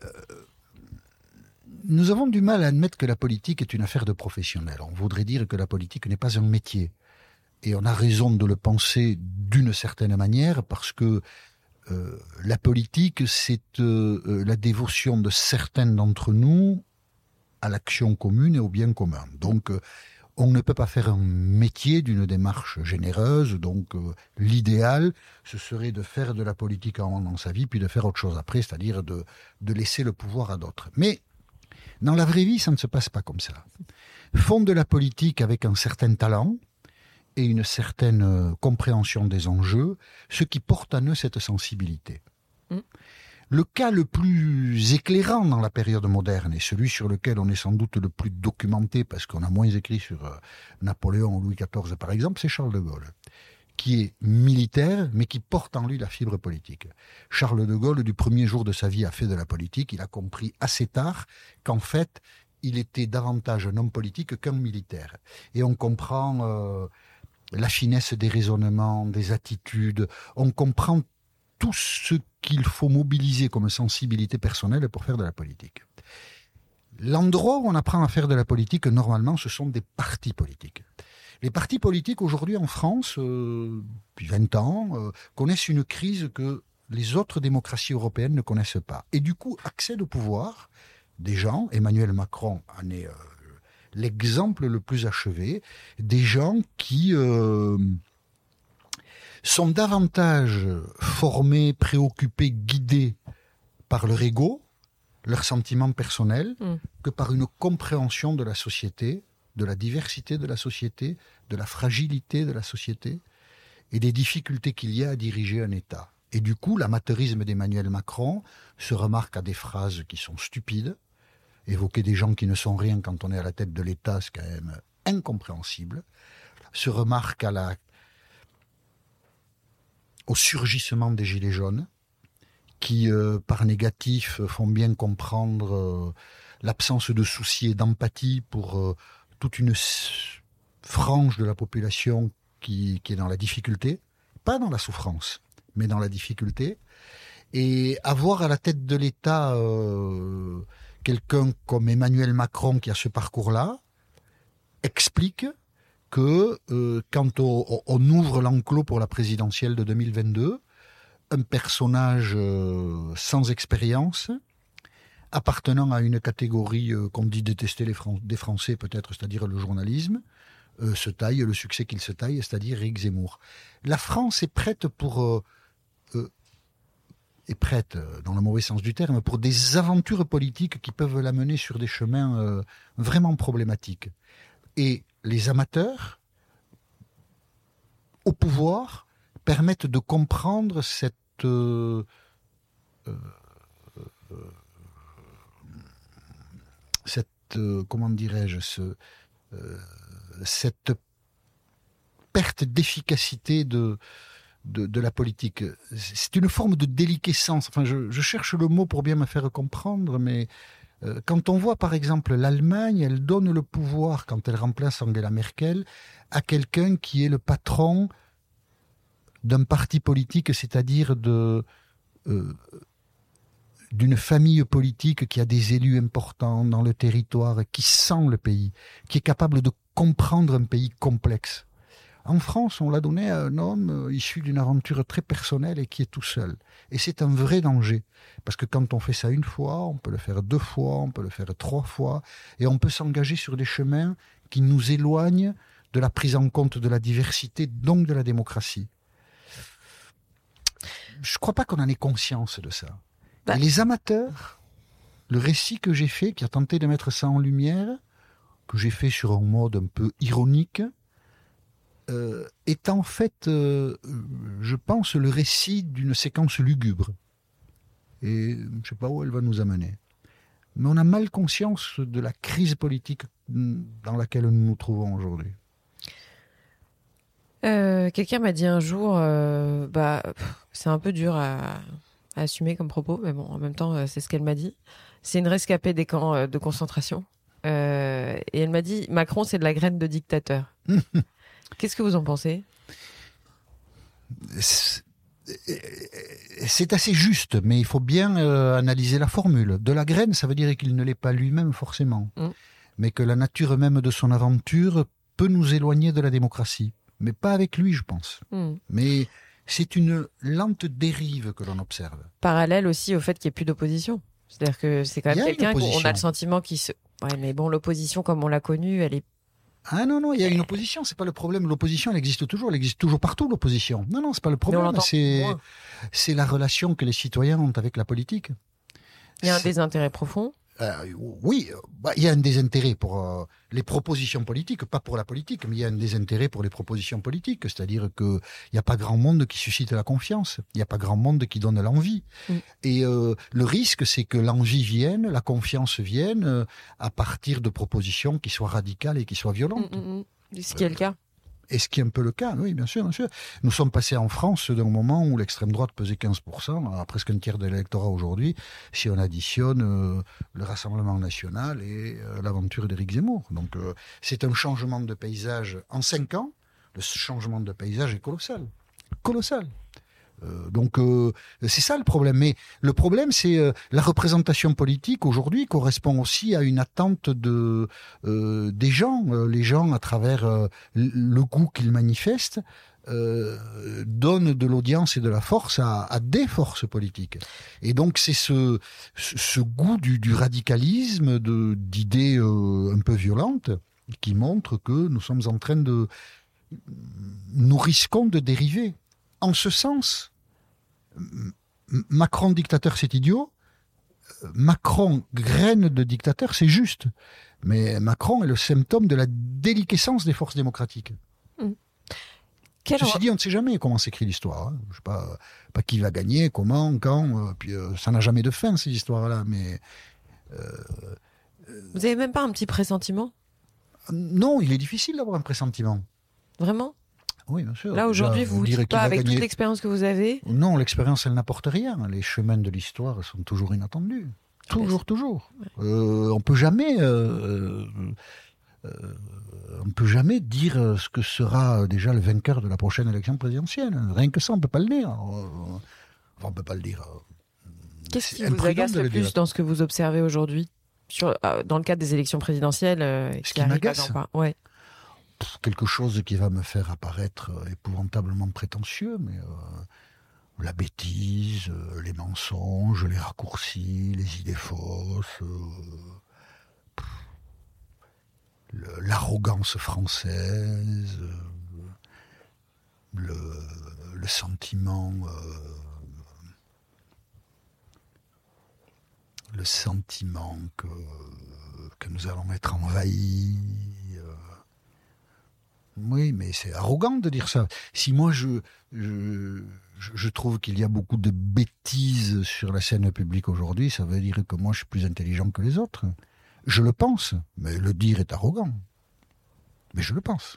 nous avons du mal à admettre que la politique est une affaire de professionnels. On voudrait dire que la politique n'est pas un métier. Et on a raison de le penser d'une certaine manière parce que euh, la politique, c'est euh, la dévotion de certains d'entre nous à l'action commune et au bien commun. Donc, euh, on ne peut pas faire un métier d'une démarche généreuse. Donc, euh, l'idéal, ce serait de faire de la politique un moment dans sa vie, puis de faire autre chose après, c'est-à-dire de, de laisser le pouvoir à d'autres. Mais dans la vraie vie, ça ne se passe pas comme ça. Font de la politique avec un certain talent et une certaine compréhension des enjeux, ceux qui portent en eux cette sensibilité. Mmh. Le cas le plus éclairant dans la période moderne, et celui sur lequel on est sans doute le plus documenté, parce qu'on a moins écrit sur euh, Napoléon ou Louis quatorze par exemple, c'est Charles de Gaulle, qui est militaire, mais qui porte en lui la fibre politique. Charles de Gaulle, du premier jour de sa vie, a fait de la politique. Il a compris assez tard qu'en fait, il était davantage un homme politique qu'un militaire. Et on comprend euh, la finesse des raisonnements, des attitudes. On comprend tout ce qu'il faut mobiliser comme sensibilité personnelle pour faire de la politique. L'endroit où on apprend à faire de la politique, normalement, ce sont des partis politiques. Les partis politiques, aujourd'hui en France, euh, depuis vingt ans, euh, connaissent une crise que les autres démocraties européennes ne connaissent pas. Et du coup, accèdent au pouvoir des gens, Emmanuel Macron en est euh, l'exemple le plus achevé, des gens qui euh, sont davantage formés, préoccupés, guidés par leur ego, leurs sentiments personnels, mmh. que par une compréhension de la société, de la diversité de la société, de la fragilité de la société et des difficultés qu'il y a à diriger un État. Et du coup, l'amateurisme d'Emmanuel Macron se remarque à des phrases qui sont stupides. Évoquer des gens qui ne sont rien quand on est à la tête de l'État, c'est quand même incompréhensible. Se remarque à la... au surgissement des gilets jaunes, qui, euh, par négatif, font bien comprendre euh, l'absence de souci et d'empathie pour euh, toute une frange de la population qui, qui est dans la difficulté, pas dans la souffrance, mais dans la difficulté. Et avoir à la tête de l'État euh, quelqu'un comme Emmanuel Macron qui a ce parcours-là, explique que euh, quand on, on ouvre l'enclos pour la présidentielle de deux mille vingt-deux, un personnage euh, sans expérience, appartenant à une catégorie euh, qu'on dit détester les Fran- des Français peut-être, c'est-à-dire le journalisme, euh, se taille le succès qu'il se taille, c'est-à-dire Éric Zemmour. La France est prête pour... Euh, euh, est prête, dans le mauvais sens du terme, pour des aventures politiques qui peuvent l'amener sur des chemins euh, vraiment problématiques. Et les amateurs, au pouvoir, permettent de comprendre cette... Euh, euh, euh, cette, euh, comment dirais-je, ce, euh, cette perte d'efficacité de, de, de la politique. C'est une forme de déliquescence. Enfin, je, je cherche le mot pour bien me faire comprendre, mais euh, quand on voit par exemple l'Allemagne, elle donne le pouvoir, quand elle remplace Angela Merkel, à quelqu'un qui est le patron d'un parti politique, c'est-à-dire de... Euh, d'une famille politique qui a des élus importants dans le territoire, qui sent le pays, qui est capable de comprendre un pays complexe. En France, on l'a donné à un homme issu d'une aventure très personnelle et qui est tout seul. Et c'est un vrai danger. Parce que quand on fait ça une fois, on peut le faire deux fois, on peut le faire trois fois, et on peut s'engager sur des chemins qui nous éloignent de la prise en compte de la diversité, donc de la démocratie. Je ne crois pas qu'on en ait conscience de ça. Bah. Et les amateurs, le récit que j'ai fait, qui a tenté de mettre ça en lumière, que j'ai fait sur un mode un peu ironique, euh, est en fait, euh, je pense, le récit d'une séquence lugubre. Et je ne sais pas où elle va nous amener. Mais on a mal conscience de la crise politique dans laquelle nous nous trouvons aujourd'hui. Euh, quelqu'un m'a dit un jour, euh, bah, pff, c'est un peu dur à, à assumer comme propos, mais bon, en même temps, c'est ce qu'elle m'a dit. C'est une rescapée des camps de concentration. Euh, et elle m'a dit, Macron, c'est de la graine de dictateur. Qu'est-ce que vous en pensez ? c'est, c'est assez juste, mais il faut bien euh, analyser la formule. De la graine, ça veut dire qu'il ne l'est pas lui-même forcément, mmh. mais que la nature même de son aventure peut nous éloigner de la démocratie. Mais pas avec lui, je pense. Mmh. Mais c'est une lente dérive que l'on observe. Parallèle aussi au fait qu'il n'y ait plus d'opposition. C'est-à-dire que c'est quand même quelqu'un qu'on a le sentiment qui se... Ouais, mais bon, l'opposition, comme on l'a connue, elle est... Ah non, non, il y a une opposition, c'est pas le problème. L'opposition, elle existe toujours, elle existe toujours partout, l'opposition. Non, non, c'est pas le problème, c'est, c'est la relation que les citoyens ont avec la politique. Il y a un désintérêt profond. Euh, oui, bah, il y a un désintérêt pour euh, les propositions politiques, pas pour la politique, mais il y a un désintérêt pour les propositions politiques, c'est-à-dire qu'il n'y a pas grand monde qui suscite la confiance, il n'y a pas grand monde qui donne l'envie. Mm. Et euh, le risque, c'est que l'envie vienne, la confiance vienne euh, à partir de propositions qui soient radicales et qui soient violentes. Mm, mm, mm. Ce qui est le cas. Et ce qui est un peu le cas, oui, bien sûr, bien sûr. Nous sommes passés en France d'un moment où l'extrême droite pesait quinze pour cent, à presque un tiers de l'électorat aujourd'hui, si on additionne euh, le Rassemblement national et euh, l'aventure d'Éric Zemmour. Donc euh, c'est un changement de paysage en cinq ans. Le changement de paysage est colossal. Colossal. Euh, donc euh, c'est ça le problème. Mais le problème, c'est euh, la représentation politique aujourd'hui correspond aussi à une attente de euh, des gens. Euh, les gens, à travers euh, le goût qu'ils manifestent, euh, donnent de l'audience et de la force à, à des forces politiques. Et donc c'est ce ce goût du, du radicalisme, de d'idées euh, un peu violentes, qui montre que nous sommes en train de nous risquons de dériver. En ce sens, Macron dictateur, c'est idiot. Macron graine de dictateur, c'est juste. Mais Macron est le symptôme de la déliquescence des forces démocratiques. Mmh. Quel Ceci dit, on ne sait jamais comment s'écrit l'histoire. Hein. Je ne sais pas, pas qui va gagner, comment, quand. Euh, puis euh, ça n'a jamais de fin, ces histoires-là. Mais euh, vous n'avez même pas un petit pressentiment ? Non, il est difficile d'avoir un pressentiment. Vraiment ? Oui, bien sûr. Là, aujourd'hui, Déjà, vous ne dites pas, avec gagner... toute l'expérience que vous avez ? Non, l'expérience, elle n'apporte rien. Les chemins de l'histoire sont toujours inattendus. Toujours, ouais. toujours. Ouais. Euh, on peut jamais... Euh, euh, on ne peut jamais dire ce que sera déjà le vainqueur de la prochaine élection présidentielle. Rien que ça, on ne peut pas le dire. Enfin, on ne peut pas le dire. Qu'est-ce qui vous agace le plus dans ce que vous observez aujourd'hui, sur, dans le cadre des élections présidentielles euh, Ce qui, qui m'agace ouais. Quelque chose qui va me faire apparaître épouvantablement prétentieux, mais euh, la bêtise, euh, les mensonges, les raccourcis, les idées fausses, euh, pff, le, l'arrogance française, euh, le, le sentiment, euh, le sentiment que, que nous allons être envahis. Oui, mais c'est arrogant de dire ça. Si moi, je, je, je trouve qu'il y a beaucoup de bêtises sur la scène publique aujourd'hui, ça veut dire que moi, je suis plus intelligent que les autres. Je le pense, mais le dire est arrogant. Mais je le pense.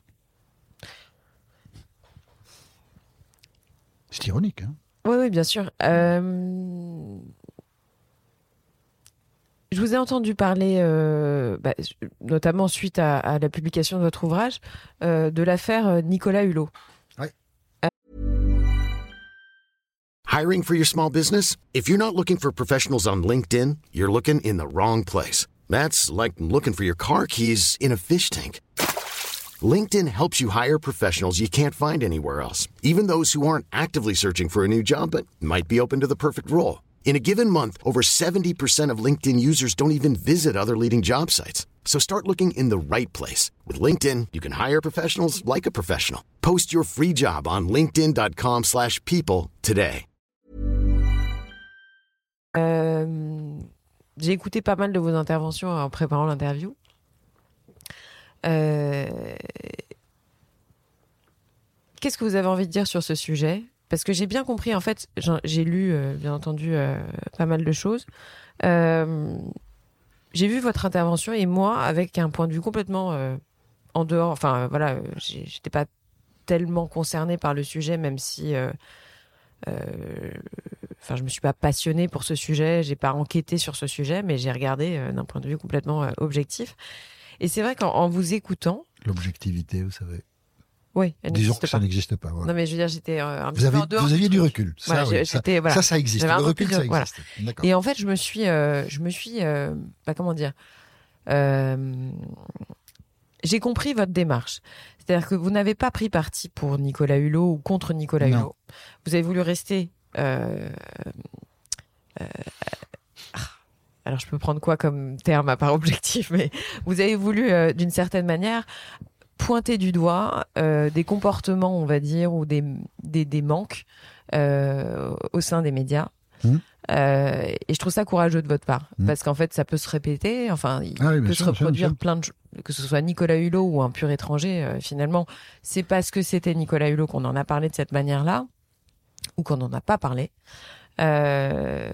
C'est ironique, hein ? Oui, oui, bien sûr. Euh... Je vous ai entendu parler, euh, bah, notamment suite à, à la publication de votre ouvrage, euh, de l'affaire Nicolas Hulot. Oui. Euh... Hiring for your small business? If you're not looking for professionals on LinkedIn, you're looking in the wrong place. That's like looking for your car keys in a fish tank. LinkedIn helps you hire professionals you can't find anywhere else, even those who aren't actively searching for a new job but might be open to the perfect role. In a given month, over seventy percent of LinkedIn users don't even visit other leading job sites. So start looking in the right place. With LinkedIn, you can hire professionals like a professional. Post your free job on linkedin dot com slash people today. Euh, j'ai écouté pas mal de vos interventions en préparant l'interview. Euh, qu'est-ce que vous avez envie de dire sur ce sujet ? Parce que j'ai bien compris, en fait, j'ai lu, euh, bien entendu, euh, pas mal de choses. Euh, j'ai vu votre intervention et moi, avec un point de vue complètement euh, en dehors, enfin, euh, voilà, j'étais pas tellement concernée par le sujet, même si, euh, euh, enfin, je me suis pas passionnée pour ce sujet, j'ai pas enquêté sur ce sujet, mais j'ai regardé euh, d'un point de vue complètement euh, objectif. Et c'est vrai qu'en en vous écoutant... L'objectivité, vous savez. Oui, elle disons que pas. ça n'existe pas. Voilà. Non, mais je veux dire, j'étais euh, un vous petit avez, peu en dehors. Vous aviez du, du recul. Voilà, ça, oui, ça, voilà. ça, ça existe. J'avais Le recul, ça existe. Voilà. D'accord. Et en fait, je me suis, euh, je me suis, euh, bah, comment dire, euh, j'ai compris votre démarche. C'est-à-dire que vous n'avez pas pris parti pour Nicolas Hulot ou contre Nicolas non. Hulot. Vous avez voulu rester. Euh, euh, alors, je peux prendre quoi comme terme à part objectif, mais vous avez voulu, euh, d'une certaine manière, pointer du doigt euh, des comportements, on va dire, ou des, des, des manques euh, au sein des médias. Mmh. Euh, et je trouve ça courageux de votre part, mmh. parce qu'en fait, ça peut se répéter, enfin, il ah oui, peut sûr, se reproduire sûr, plein de choses, que ce soit Nicolas Hulot ou un pur étranger, euh, finalement, c'est parce que c'était Nicolas Hulot qu'on en a parlé de cette manière-là, ou qu'on n'en a pas parlé. Euh...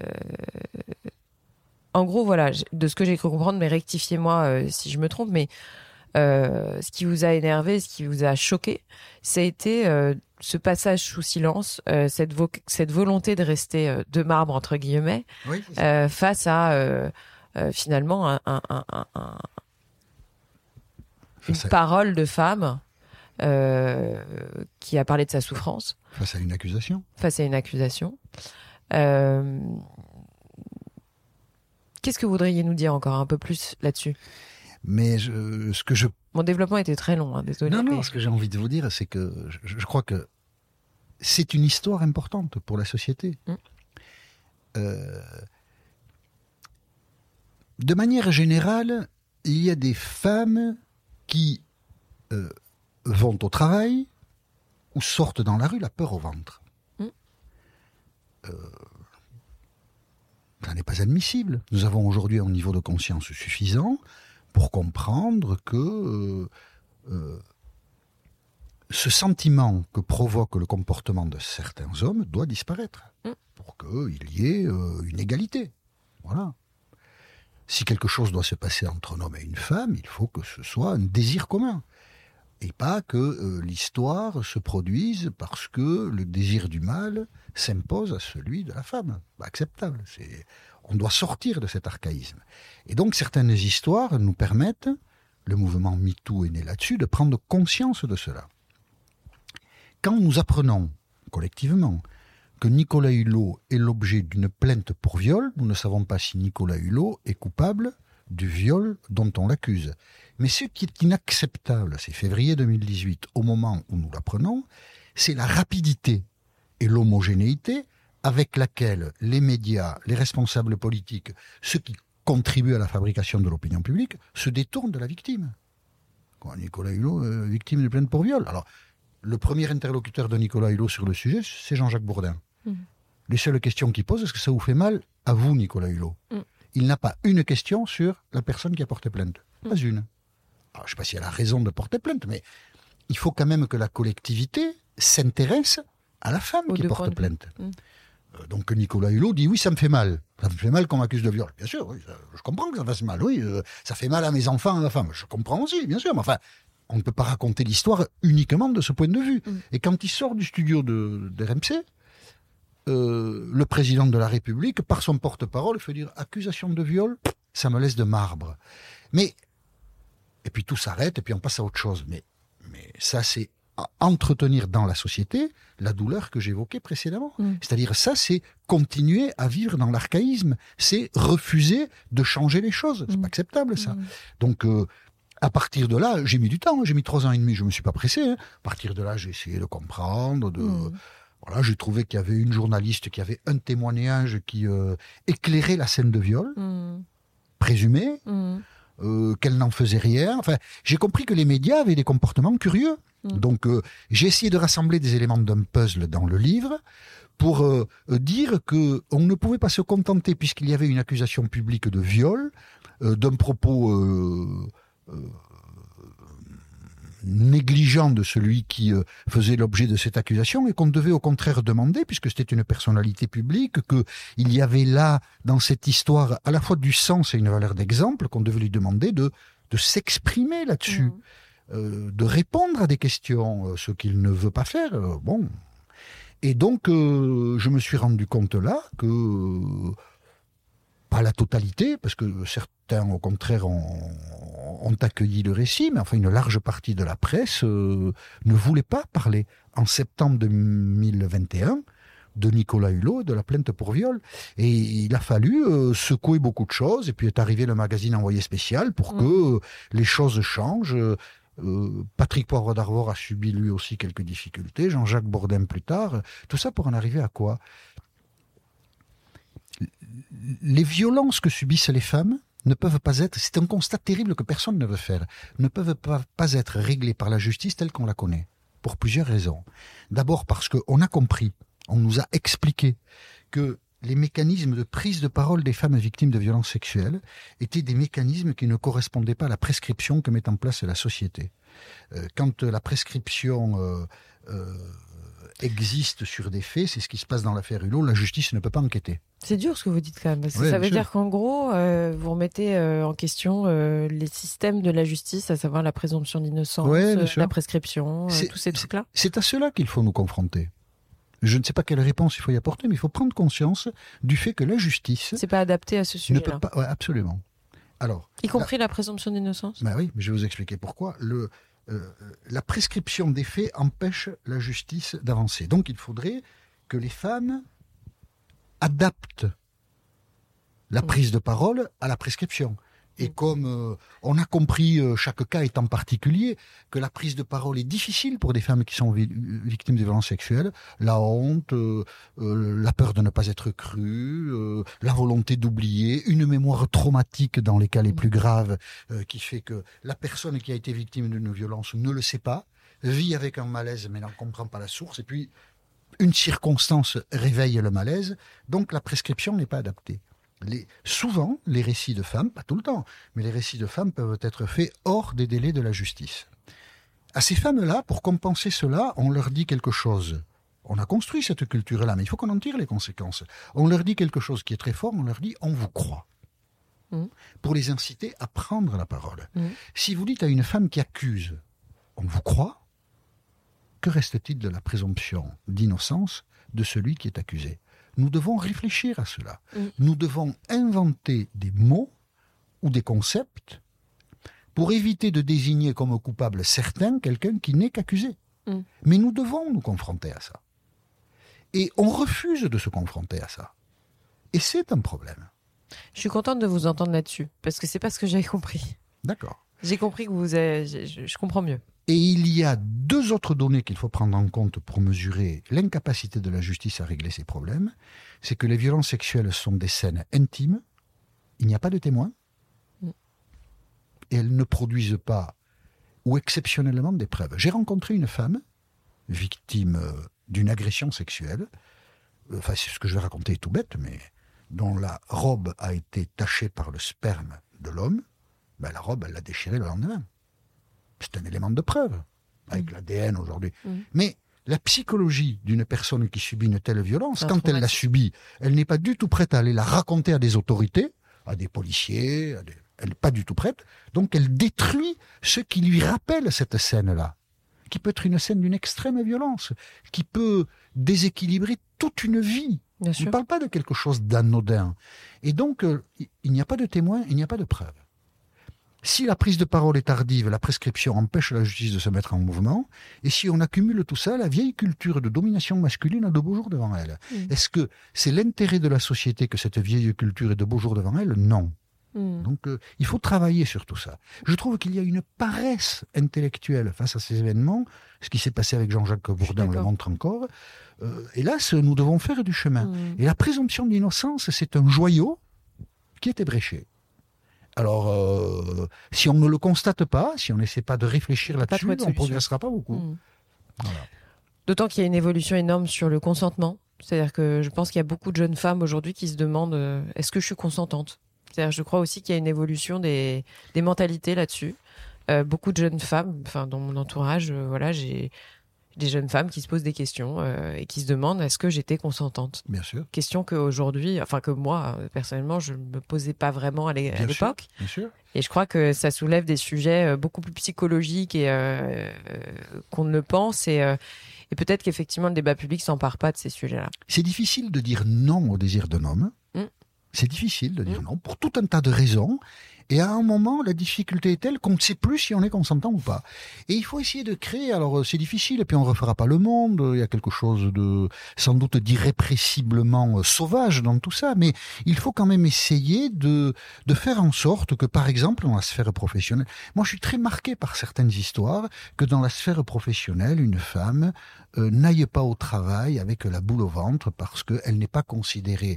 En gros, voilà, de ce que j'ai cru comprendre, mais rectifiez-moi euh, si je me trompe, mais euh, ce qui vous a énervé, ce qui vous a choqué, ça a été euh, ce passage sous silence, euh, cette, vo- cette volonté de rester euh, de marbre, entre guillemets, oui, euh, face à, euh, euh, finalement, un, un, un, un, un, une à... parole de femme euh, qui a parlé de sa souffrance. Face à une accusation. Face à une accusation. Euh... Qu'est-ce que vous voudriez nous dire encore un peu plus là-dessus ? Mais je, ce que je... Mon développement était très long, hein, désolé. Non, non, mais... ce que j'ai envie de vous dire, c'est que je, je crois que c'est une histoire importante pour la société. Mm. Euh, de manière générale, il y a des femmes qui euh, vont au travail ou sortent dans la rue la peur au ventre. Mm. Euh, ça n'est pas admissible. Nous avons aujourd'hui un niveau de conscience suffisant pour comprendre que euh, euh, ce sentiment que provoque le comportement de certains hommes doit disparaître mmh. pour qu'il y ait euh, une égalité. Voilà. Si quelque chose doit se passer entre un homme et une femme, il faut que ce soit un désir commun. Et pas que euh, l'histoire se produise parce que le désir du mâle s'impose à celui de la femme. Pas acceptable. C'est... On doit sortir de cet archaïsme. Et donc certaines histoires nous permettent, le mouvement MeToo est né là-dessus, de prendre conscience de cela. Quand nous apprenons, collectivement, que Nicolas Hulot est l'objet d'une plainte pour viol, nous ne savons pas si Nicolas Hulot est coupable du viol dont on l'accuse. Mais ce qui est inacceptable, c'est février deux mille dix-huit, au moment où nous l'apprenons, c'est la rapidité et l'homogénéité avec laquelle les médias, les responsables politiques, ceux qui contribuent à la fabrication de l'opinion publique, se détournent de la victime. Quoi, Nicolas Hulot, euh, victime de plainte pour viol. Alors, le premier interlocuteur de Nicolas Hulot sur le sujet, c'est Jean-Jacques Bourdin. Mmh. Les seules questions qu'il pose, est-ce que ça vous fait mal à vous, Nicolas Hulot ? Mmh. Il n'a pas une question sur la personne qui a porté plainte. Mmh. Pas une. Alors, je ne sais pas si elle a raison de porter plainte, mais il faut quand même que la collectivité s'intéresse à la femme Au qui porte plainte. Mmh. Euh, donc Nicolas Hulot dit oui, ça me fait mal. Ça me fait mal qu'on m'accuse de viol. Bien sûr, oui, ça, je comprends que ça fasse mal. Oui, euh, ça fait mal à mes enfants, à ma femme. Je comprends aussi, bien sûr. Mais enfin, on ne peut pas raconter l'histoire uniquement de ce point de vue. Mmh. Et quand il sort du studio de, de R M C, euh, le président de la République, par son porte-parole, fait dire accusation de viol, ça me laisse de marbre. Mais, et puis tout s'arrête, et puis on passe à autre chose. Mais, mais ça, c'est à entretenir dans la société la douleur que j'évoquais précédemment. Mmh. C'est-à-dire ça, c'est continuer à vivre dans l'archaïsme. C'est refuser de changer les choses. C'est mmh. pas acceptable, ça. Mmh. Donc, euh, À partir de là, j'ai mis du temps, j'ai mis trois ans et demi, je me suis pas pressé. Hein. À partir de là, j'ai essayé de comprendre, de... Mmh. Voilà, j'ai trouvé qu'il y avait une journaliste qui avait un témoignage qui euh, éclairait la scène de viol, mmh. présumée, mmh. euh, qu'elle n'en faisait rien. Enfin, j'ai compris que les médias avaient des comportements curieux. Mmh. Donc, euh, j'ai essayé de rassembler des éléments d'un puzzle dans le livre pour euh, dire qu'on ne pouvait pas se contenter, puisqu'il y avait une accusation publique de viol, euh, d'un propos... Euh, euh, négligent de celui qui euh, faisait l'objet de cette accusation et qu'on devait au contraire demander, puisque c'était une personnalité publique, qu'il y avait là, dans cette histoire, à la fois du sens et une valeur d'exemple, qu'on devait lui demander de, de s'exprimer là-dessus, mmh. euh, de répondre à des questions, euh, ce qu'il ne veut pas faire. Euh, bon. Et donc, euh, je me suis rendu compte là que... Euh, pas la totalité, parce que certains, au contraire, ont, ont accueilli le récit, mais enfin, une large partie de la presse euh, ne voulait pas parler, en septembre deux mille vingt et un, de Nicolas Hulot et de la plainte pour viol. Et il a fallu euh, secouer beaucoup de choses, et puis est arrivé le magazine Envoyé spécial pour mmh. que euh, les choses changent. Euh, Patrick Poivre d'Arvor a subi lui aussi quelques difficultés, Jean-Jacques Bourdin plus tard. Tout ça pour en arriver à quoi ? Les violences que subissent les femmes ne peuvent pas être, c'est un constat terrible que personne ne veut faire, ne peuvent pas, pas être réglées par la justice telle qu'on la connaît, pour plusieurs raisons. D'abord parce qu'on a compris, on nous a expliqué que les mécanismes de prise de parole des femmes victimes de violences sexuelles étaient des mécanismes qui ne correspondaient pas à la prescription que met en place la société. Euh, quand la prescription... Euh, euh, existe sur des faits, c'est ce qui se passe dans l'affaire Hulot, la justice ne peut pas enquêter. C'est dur ce que vous dites quand même, parce que ouais, ça veut sûr. dire qu'en gros, euh, vous remettez euh, en question euh, les systèmes de la justice, à savoir la présomption d'innocence, ouais, euh, la prescription, euh, tous ces trucs-là. C'est à cela qu'il faut nous confronter. Je ne sais pas quelle réponse il faut y apporter, mais il faut prendre conscience du fait que la justice... C'est pas adapté à ce sujet-là. Ne peut pas, ouais, absolument. Alors, y compris la, la présomption d'innocence. Ben oui, mais je vais vous expliquer pourquoi. Le... Euh, la prescription des faits empêche la justice d'avancer. Donc il faudrait que les femmes adaptent la prise de parole à la prescription. Et comme euh, on a compris, euh, chaque cas étant particulier, que la prise de parole est difficile pour des femmes qui sont vi- victimes de violences sexuelles, la honte, euh, euh, la peur de ne pas être crue, euh, la volonté d'oublier, une mémoire traumatique dans les cas les plus graves, euh, qui fait que la personne qui a été victime d'une violence ne le sait pas, vit avec un malaise mais n'en comprend pas la source, et puis une circonstance réveille le malaise, donc la prescription n'est pas adaptée. Les, souvent, les récits de femmes, pas tout le temps, mais les récits de femmes peuvent être faits hors des délais de la justice. À ces femmes-là, pour compenser cela, on leur dit quelque chose. On a construit cette culture-là, mais il faut qu'on en tire les conséquences. On leur dit quelque chose qui est très fort, on leur dit « on vous croit mmh. », pour les inciter à prendre la parole. Mmh. Si vous dites à une femme qui accuse « on vous croit », que reste-t-il de la présomption d'innocence de celui qui est accusé ? Nous devons réfléchir à cela. Mmh. Nous devons inventer des mots ou des concepts pour éviter de désigner comme coupable certain quelqu'un qui n'est qu'accusé. Mmh. Mais nous devons nous confronter à ça. Et on refuse de se confronter à ça. Et c'est un problème. Je suis contente de vous entendre là-dessus, parce que c'est pas ce que j'avais compris. D'accord. J'ai compris que vous avez... je, je comprends mieux. Et il y a deux autres données qu'il faut prendre en compte pour mesurer l'incapacité de la justice à régler ces problèmes. C'est que les violences sexuelles sont des scènes intimes, il n'y a pas de témoins, mm. et elles ne produisent pas, ou exceptionnellement, des preuves. J'ai rencontré une femme, victime d'une agression sexuelle, enfin c'est ce que je vais raconter est tout bête, mais dont la robe a été tachée par le sperme de l'homme, ben la robe, elle l'a déchirée le lendemain. C'est un élément de preuve, avec mmh. l'A D N aujourd'hui. Mmh. Mais la psychologie d'une personne qui subit une telle violence, quand elle l'a subie, elle n'est pas du tout prête à aller la raconter à des autorités, à des policiers, à des... elle n'est pas du tout prête. Donc elle détruit ce qui lui rappelle cette scène-là, qui peut être une scène d'une extrême violence, qui peut déséquilibrer toute une vie. Bien sûr. On ne parle pas de quelque chose d'anodin. Et donc, euh, il n'y a pas de témoin, il n'y a pas de preuve. Si la prise de parole est tardive, la prescription empêche la justice de se mettre en mouvement. Et si on accumule tout ça, la vieille culture de domination masculine a de beaux jours devant elle. Mmh. Est-ce que c'est l'intérêt de la société que cette vieille culture ait de beaux jours devant elle ? Non. Mmh. Donc, euh, il faut travailler sur tout ça. Je trouve qu'il y a une paresse intellectuelle face à ces événements. Ce qui s'est passé avec Jean-Jacques Bourdin le montre encore. Euh, hélas, nous devons faire du chemin. Mmh. Et la présomption d'innocence, c'est un joyau qui est ébréché. Alors, euh, si on ne le constate pas, si on n'essaie pas de réfléchir là-dessus, on ne progressera pas beaucoup. Mmh. Voilà. D'autant qu'il y a une évolution énorme sur le consentement. C'est-à-dire que je pense qu'il y a beaucoup de jeunes femmes aujourd'hui qui se demandent euh, est-ce que je suis consentante ? C'est-à-dire, je crois aussi qu'il y a une évolution des, des mentalités là-dessus. Euh, beaucoup de jeunes femmes, enfin dans mon entourage, euh, voilà, j'ai des jeunes femmes qui se posent des questions euh, et qui se demandent est-ce que j'étais consentante ? Bien sûr. Question qu'aujourd'hui, enfin que moi personnellement, je ne me posais pas vraiment à l'époque. Sûr, bien sûr. Et je crois que ça soulève des sujets beaucoup plus psychologiques et euh, qu'on ne le pense et euh, et peut-être qu'effectivement le débat public s'empare pas de ces sujets-là. C'est difficile de dire non au désir d'un homme. Mmh. C'est difficile de dire mmh. non pour tout un tas de raisons. Et à un moment, la difficulté est telle qu'on ne sait plus si on est consentant ou pas. Et il faut essayer de créer, alors c'est difficile, et puis on ne refera pas le monde, il y a quelque chose de sans doute d'irrépressiblement sauvage dans tout ça, mais il faut quand même essayer de, de faire en sorte que, par exemple, dans la sphère professionnelle, moi je suis très marqué par certaines histoires, que dans la sphère professionnelle, une femme euh, n'aille pas au travail avec la boule au ventre parce qu'elle n'est pas considérée.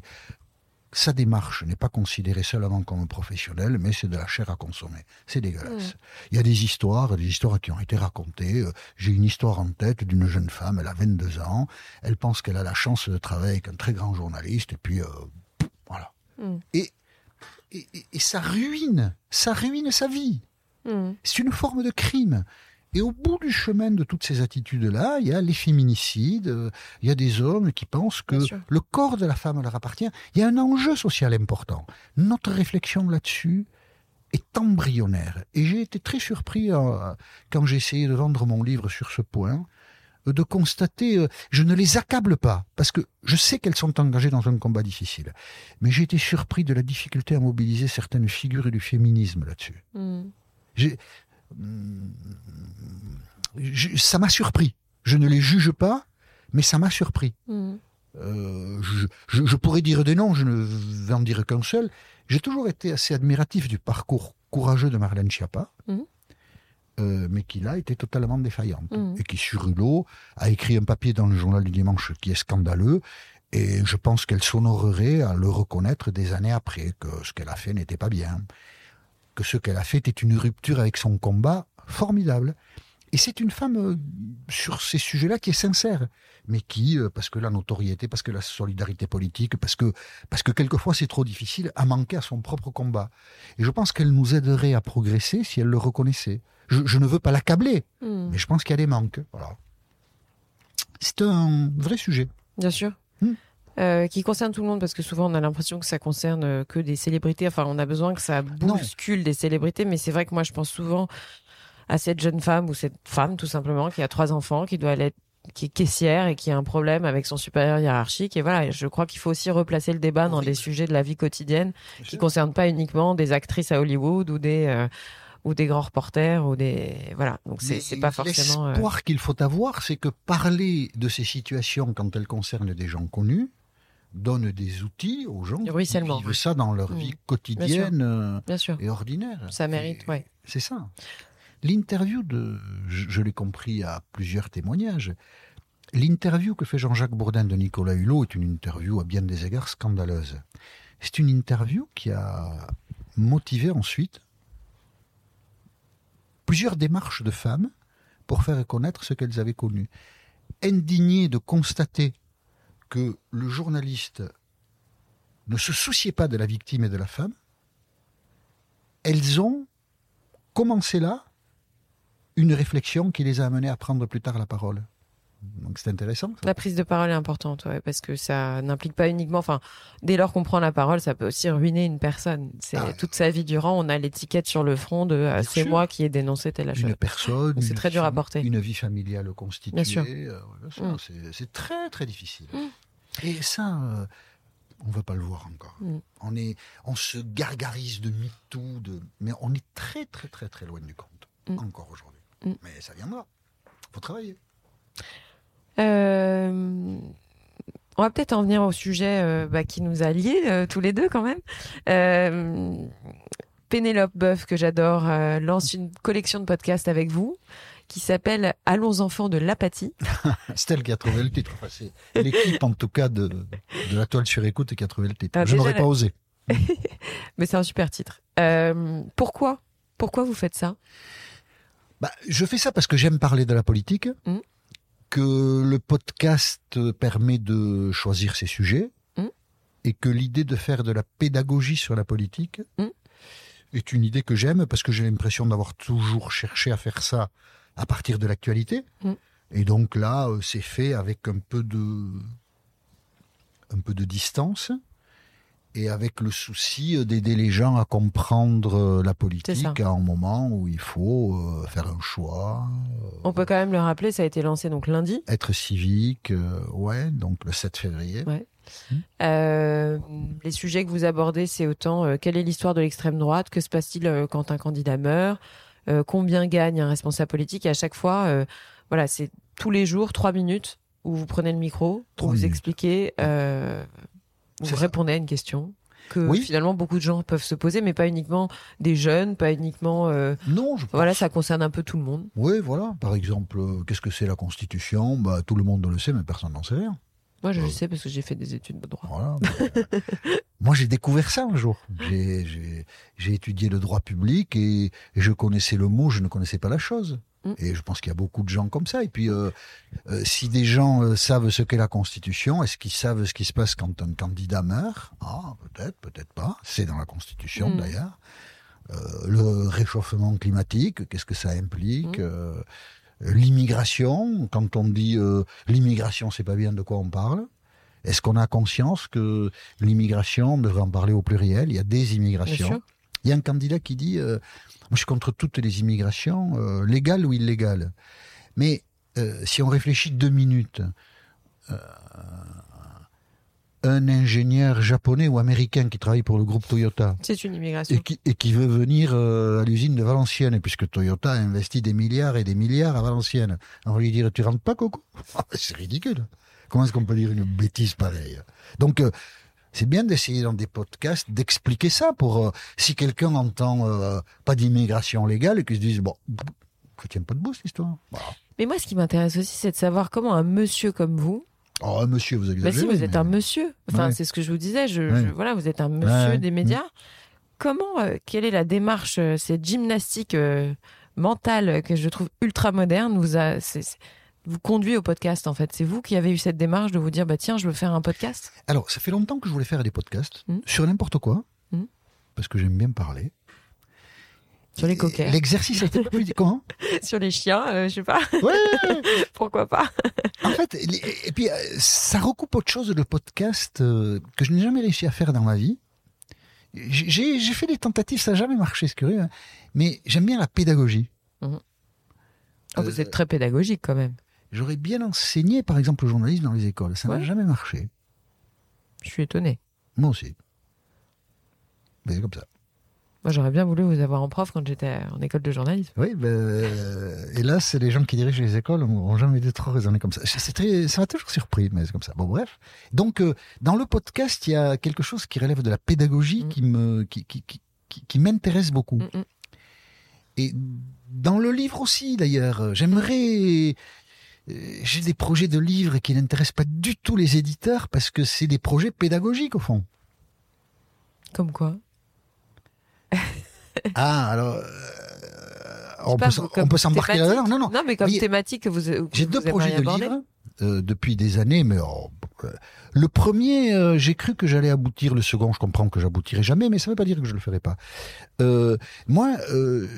Sa démarche n'est pas considérée seulement comme professionnelle, mais c'est de la chair à consommer. C'est dégueulasse. Mmh. Il y a des histoires, des histoires qui ont été racontées. J'ai une histoire en tête d'une jeune femme, elle a vingt-deux ans, elle pense qu'elle a la chance de travailler avec un très grand journaliste, et puis euh, voilà. Mmh. Et, et, et ça ruine, ça ruine sa vie. Mmh. C'est une forme de crime. Et au bout du chemin de toutes ces attitudes-là, il y a les féminicides, il y a des hommes qui pensent que le corps de la femme leur appartient. Il y a un enjeu social important. Notre réflexion là-dessus est embryonnaire. Et j'ai été très surpris euh, quand j'ai essayé de vendre mon livre sur ce point, euh, de constater, euh, je ne les accable pas, parce que je sais qu'elles sont engagées dans un combat difficile. Mais j'ai été surpris de la difficulté à mobiliser certaines figures du féminisme là-dessus. Mmh. J'ai... Je, ça m'a surpris. Je ne les juge pas, mais ça m'a surpris. Mmh. Euh, je, je, je pourrais dire des noms, je ne vais en dire qu'un seul. J'ai toujours été assez admiratif du parcours courageux de Marlène Schiappa, mmh. euh, mais qui là était totalement défaillante. Mmh. Et qui, sur Hulot, a écrit un papier dans le journal du dimanche qui est scandaleux. Et je pense qu'elle s'honorerait à le reconnaître des années après, que ce qu'elle a fait n'était pas bien. Que ce qu'elle a fait était une rupture avec son combat formidable. Et c'est une femme euh, sur ces sujets-là qui est sincère, mais qui, euh, parce que la notoriété, parce que la solidarité politique, parce que, parce que quelquefois c'est trop difficile, a manqué à son propre combat. Et je pense qu'elle nous aiderait à progresser si elle le reconnaissait. Je, je ne veux pas l'accabler, mmh. mais je pense qu'il y a des manques. Voilà. C'est un vrai sujet. Bien sûr. Mmh. Euh, qui concerne tout le monde, parce que souvent on a l'impression que ça concerne que des célébrités. Enfin, on a besoin que ça bouscule non. des célébrités, mais c'est vrai que moi je pense souvent à cette jeune femme ou cette femme tout simplement qui a trois enfants, qui doit aller, qui est caissière et qui a un problème avec son supérieur hiérarchique. Et voilà, je crois qu'il faut aussi replacer le débat oui. dans des sujets de la vie quotidienne Bien qui ne concernent pas uniquement des actrices à Hollywood ou des euh, ou des grands reporters ou des voilà. Donc c'est, c'est pas forcément. L'espoir euh... qu'il faut avoir, c'est que parler de ces situations quand elles concernent des gens connus donne des outils aux gens oui, qui vivent ça dans leur mmh. vie quotidienne Bien sûr. Bien sûr. et ordinaire. Ça mérite, oui. C'est ça. L'interview de, je, je l'ai compris à plusieurs témoignages, l'interview que fait Jean-Jacques Bourdin de Nicolas Hulot est une interview à bien des égards scandaleuse. C'est une interview qui a motivé ensuite plusieurs démarches de femmes pour faire connaître ce qu'elles avaient connu. Indignées de constater que le journaliste ne se souciait pas de la victime et de la femme, elles ont commencé là une réflexion qui les a amenées à prendre plus tard la parole. Donc c'est intéressant. Ça. La prise de parole est importante, ouais, parce que ça n'implique pas uniquement... Enfin, dès lors qu'on prend la parole, ça peut aussi ruiner une personne. C'est, ah, toute sa vie durant, on a l'étiquette sur le front de euh, « c'est sûr. Moi qui ai dénoncé telle chose ». Une personne, donc, c'est très dur à porter. Une vie familiale constituée. Bien sûr. Euh, ça, mmh. c'est, c'est très très difficile. Mmh. Et ça, euh, on ne va pas le voir encore. Mmh. On, est, on se gargarise de MeToo, de, mais on est très très très très loin du compte, mmh. encore aujourd'hui. Mmh. Mais ça viendra. Il faut travailler. Euh, On va peut-être en venir au sujet euh, bah, qui nous a liés euh, tous les deux quand même. Euh, Pénélope Boeuf, que j'adore, euh, lance une collection de podcasts avec vous qui s'appelle « Allons enfants de l'apathie ». C'est elle qui a trouvé le titre. Enfin, c'est l'équipe en tout cas de, de la toile sur écoute qui a trouvé le titre. Ah, Je n'aurais la... pas osé. Mais c'est un super titre. Euh, pourquoi Pourquoi vous faites ça? Bah, je fais ça parce que j'aime parler de la politique. Mmh. Que le podcast permet de choisir ses sujets mmh. et que l'idée de faire de la pédagogie sur la politique mmh. est une idée que j'aime parce que j'ai l'impression d'avoir toujours cherché à faire ça à partir de l'actualité. Mmh. Et donc là, c'est fait avec un peu de, un peu de distance et avec le souci d'aider les gens à comprendre la politique à un moment où il faut euh, faire un choix. Euh, On peut quand même le rappeler, ça a été lancé donc lundi. Être civique, euh, ouais, donc le sept février. Ouais. Mmh. Euh, les sujets que vous abordez, c'est autant euh, quelle est l'histoire de l'extrême droite, que se passe-t-il euh, quand un candidat meurt, euh, combien gagne un responsable politique, et à chaque fois, euh, voilà, c'est tous les jours, trois minutes, où vous prenez le micro, où vous expliquez... Euh, Vous c'est répondez ça. À une question que oui. finalement beaucoup de gens peuvent se poser, mais pas uniquement des jeunes, pas uniquement... Euh, non, je pense. Voilà, ça concerne un peu tout le monde. Oui, voilà. Par exemple, euh, qu'est-ce que c'est la Constitution? Bah, tout le monde le sait, mais personne n'en sait rien. Moi, je euh, le sais parce que j'ai fait des études de droit. Voilà. Bah, moi, j'ai découvert ça un jour. J'ai, j'ai, j'ai étudié le droit public et, et je connaissais le mot, je ne connaissais pas la chose. Et je pense qu'il y a beaucoup de gens comme ça. Et puis, euh, euh, si des gens euh, savent ce qu'est la Constitution, est-ce qu'ils savent ce qui se passe quand un candidat meurt? Ah, peut-être, peut-être pas. C'est dans la Constitution, mmh. d'ailleurs. Euh, le réchauffement climatique, qu'est-ce que ça implique? mmh. euh, L'immigration, quand on dit euh, l'immigration, c'est pas bien, de quoi on parle? Est-ce qu'on a conscience que l'immigration, on devrait en parler au pluriel? Il y a des immigrations. Il y a un candidat qui dit... Euh, Moi, je suis contre toutes les immigrations, euh, légales ou illégales. Mais euh, si on réfléchit deux minutes, euh, un ingénieur japonais ou américain qui travaille pour le groupe Toyota... C'est une immigration. Et qui, et qui veut venir euh, à l'usine de Valenciennes, puisque Toyota a investi des milliards et des milliards à Valenciennes. On va lui dire, tu rentres pas, Coco? C'est ridicule. Comment est-ce qu'on peut dire une bêtise pareille? Donc... Euh, C'est bien d'essayer dans des podcasts d'expliquer ça pour euh, si quelqu'un entend euh, pas d'immigration légale et qu'il se dise bon, je tiens pas debout cette histoire. Voilà. Mais moi, ce qui m'intéresse aussi, c'est de savoir comment un monsieur comme vous. Oh, un monsieur, vous exagérez. Bah si, vous êtes mais... un monsieur. Enfin, ouais. c'est ce que je vous disais. Je, ouais. je, voilà, vous êtes un monsieur ouais. des médias. Mmh. Comment, euh, quelle est la démarche, euh, cette gymnastique euh, mentale que je trouve ultra moderne, vous a, c'est, c'est... vous conduit au podcast, en fait. C'est vous qui avez eu cette démarche de vous dire, bah tiens, je veux faire un podcast? Alors, ça fait longtemps que je voulais faire des podcasts, mmh. sur n'importe quoi, mmh. parce que j'aime bien parler. Sur les coquets. L'exercice a été plus... Comment? Sur les chiens, euh, je sais pas. Ouais. Pourquoi pas? En fait, les... et puis, ça recoupe autre chose, le podcast, euh, que je n'ai jamais réussi à faire dans ma vie. J'ai, j'ai fait des tentatives, ça n'a jamais marché, c'est curieux, hein. Mais j'aime bien la pédagogie. Mmh. Oh, vous euh... êtes très pédagogique, quand même. J'aurais bien enseigné, par exemple, le journalisme dans les écoles. Ça ouais. n'a jamais marché. Je suis étonné. Moi aussi. Mais c'est comme ça. Moi, j'aurais bien voulu vous avoir en prof quand j'étais en école de journalisme. Oui, ben, euh, hélas, les gens qui dirigent les écoles n'ont jamais été trop raisonnés comme ça. C'est très, ça m'a toujours surpris, mais c'est comme ça. Bon, bref. Donc, euh, dans le podcast, il y a quelque chose qui relève de la pédagogie mmh. qui, me, qui, qui, qui, qui, qui m'intéresse beaucoup. Mmh. Et dans le livre aussi, d'ailleurs, j'aimerais... J'ai des projets de livres qui n'intéressent pas du tout les éditeurs parce que c'est des projets pédagogiques, au fond. Comme quoi? Ah, alors... Euh, on, peut, vous, on peut s'embarquer là-dedans. Non, non. Non, mais comme oui, thématique que vous que J'ai vous deux projets de aborder. livres euh, depuis des années, mais... Oh, euh, le premier, euh, j'ai cru que j'allais aboutir. Le second, je comprends que j'aboutirai jamais, mais ça ne veut pas dire que je le ferai pas. Euh, moi, euh,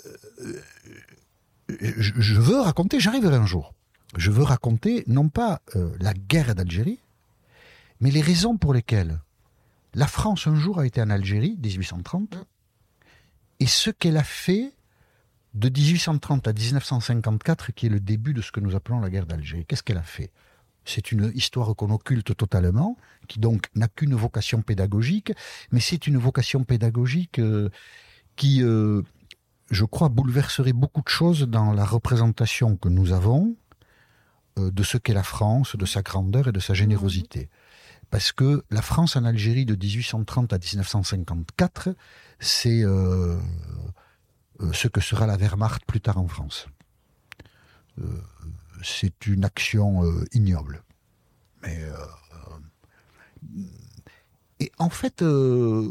je, je veux raconter, j'arriverai un jour. Je veux raconter, non pas euh, la guerre d'Algérie, mais les raisons pour lesquelles la France, un jour, a été en Algérie, dix-huit cent trente, et ce qu'elle a fait de dix-huit cent trente à dix-neuf cent cinquante-quatre, qui est le début de ce que nous appelons la guerre d'Algérie. Qu'est-ce qu'elle a fait? C'est une histoire qu'on occulte totalement, qui donc n'a qu'une vocation pédagogique, mais c'est une vocation pédagogique euh, qui, euh, je crois, bouleverserait beaucoup de choses dans la représentation que nous avons euh, de ce qu'est la France, de sa grandeur et de sa générosité. Parce que la France en Algérie de dix-huit cent trente à dix-neuf cent cinquante-quatre, c'est euh, euh, ce que sera la Wehrmacht plus tard en France. Euh, c'est une action euh, ignoble. Mais euh, euh, et en fait, euh,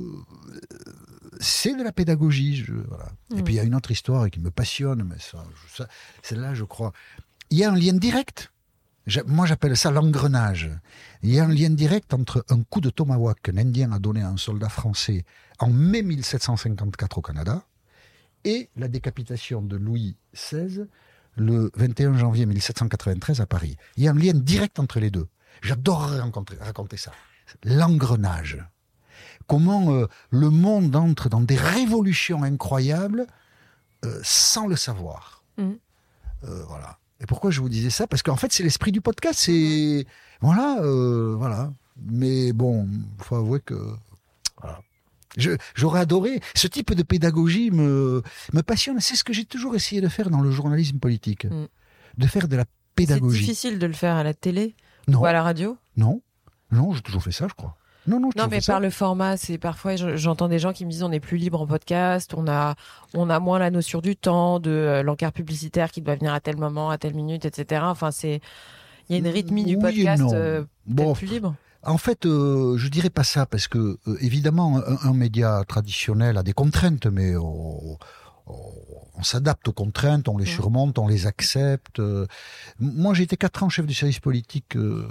c'est de la pédagogie. Je, voilà. Mmh. Et puis il y a une autre histoire qui me passionne, mais ça, ça, celle-là, je crois. Il y a un lien direct. Moi, j'appelle ça l'engrenage. Il y a un lien direct entre un coup de tomahawk qu'un Indien a donné à un soldat français en mai mille sept cent cinquante-quatre au Canada et la décapitation de Louis seize le vingt et un janvier mille sept cent quatre-vingt-treize à Paris. Il y a un lien direct entre les deux. J'adorerais raconter ça. L'engrenage. Comment euh, le monde entre dans des révolutions incroyables euh, sans le savoir. Mmh. Euh, voilà. Et pourquoi je vous disais ça ? Parce qu'en fait, c'est l'esprit du podcast. C'est voilà, euh, voilà. Mais bon, faut avouer que voilà. Je, j'aurais adoré. Ce type de pédagogie me me passionne. C'est ce que j'ai toujours essayé de faire dans le journalisme politique, mmh. de faire de la pédagogie. C'est difficile de le faire à la télé non. ou à la radio ? Non, non, j'ai toujours fait ça, je crois. Non, non, non mais par le format, c'est parfois j'entends des gens qui me disent on est plus libre en podcast, on a on a moins la notion du temps, de euh, l'encart publicitaire qui doit venir à tel moment, à telle minute, et cetera. Enfin, c'est il y a une rythmie du oui podcast euh, bon, peut-être plus libre. En fait, euh, je dirais pas ça parce que euh, évidemment un, un média traditionnel a des contraintes, mais on, on, on s'adapte aux contraintes, on les mmh. surmonte, on les accepte. Euh, moi, j'ai été quatre ans chef du service politique euh,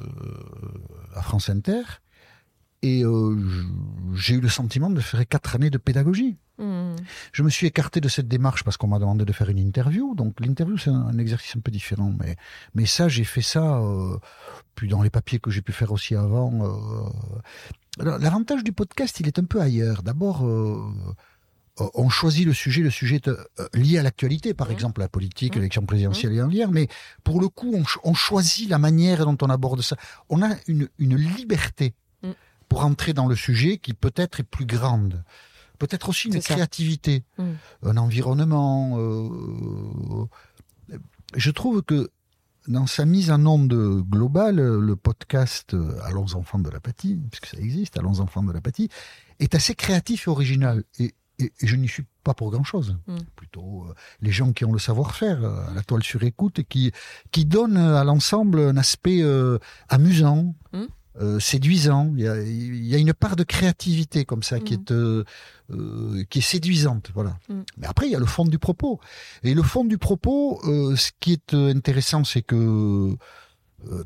à France Inter. Et euh, j'ai eu le sentiment de faire quatre années de pédagogie. Mmh. Je me suis écarté de cette démarche parce qu'on m'a demandé de faire une interview. Donc l'interview, c'est un, un exercice un peu différent. Mais, mais ça, j'ai fait ça, euh, puis dans les papiers que j'ai pu faire aussi avant. Euh, l'avantage du podcast, il est un peu ailleurs. D'abord, euh, on choisit le sujet, le sujet est euh, lié à l'actualité. Par mmh. exemple, la politique, mmh. l'élection présidentielle mmh. est en lien. Mais pour le coup, on, on choisit la manière dont on aborde ça. On a une, une liberté. Mmh. pour entrer dans le sujet qui peut-être est plus grande. Peut-être aussi une C'est créativité, mmh. un environnement. Euh... Je trouve que dans sa mise en onde globale, le podcast « Allons enfants de l'apathie », puisque ça existe, « Allons enfants de l'apathie », est assez créatif et original. Et, et, et je n'y suis pas pour grand-chose. Mmh. Plutôt euh, les gens qui ont le savoir-faire, euh, la toile sur écoute, et qui, qui donnent à l'ensemble un aspect euh, amusant, mmh. Euh, séduisant. Il y, a, il y a une part de créativité comme ça mmh. qui est euh, euh, qui est séduisante, voilà. Mmh. Mais après il y a le fond du propos. Et le fond du propos, euh, ce qui est intéressant, c'est que euh,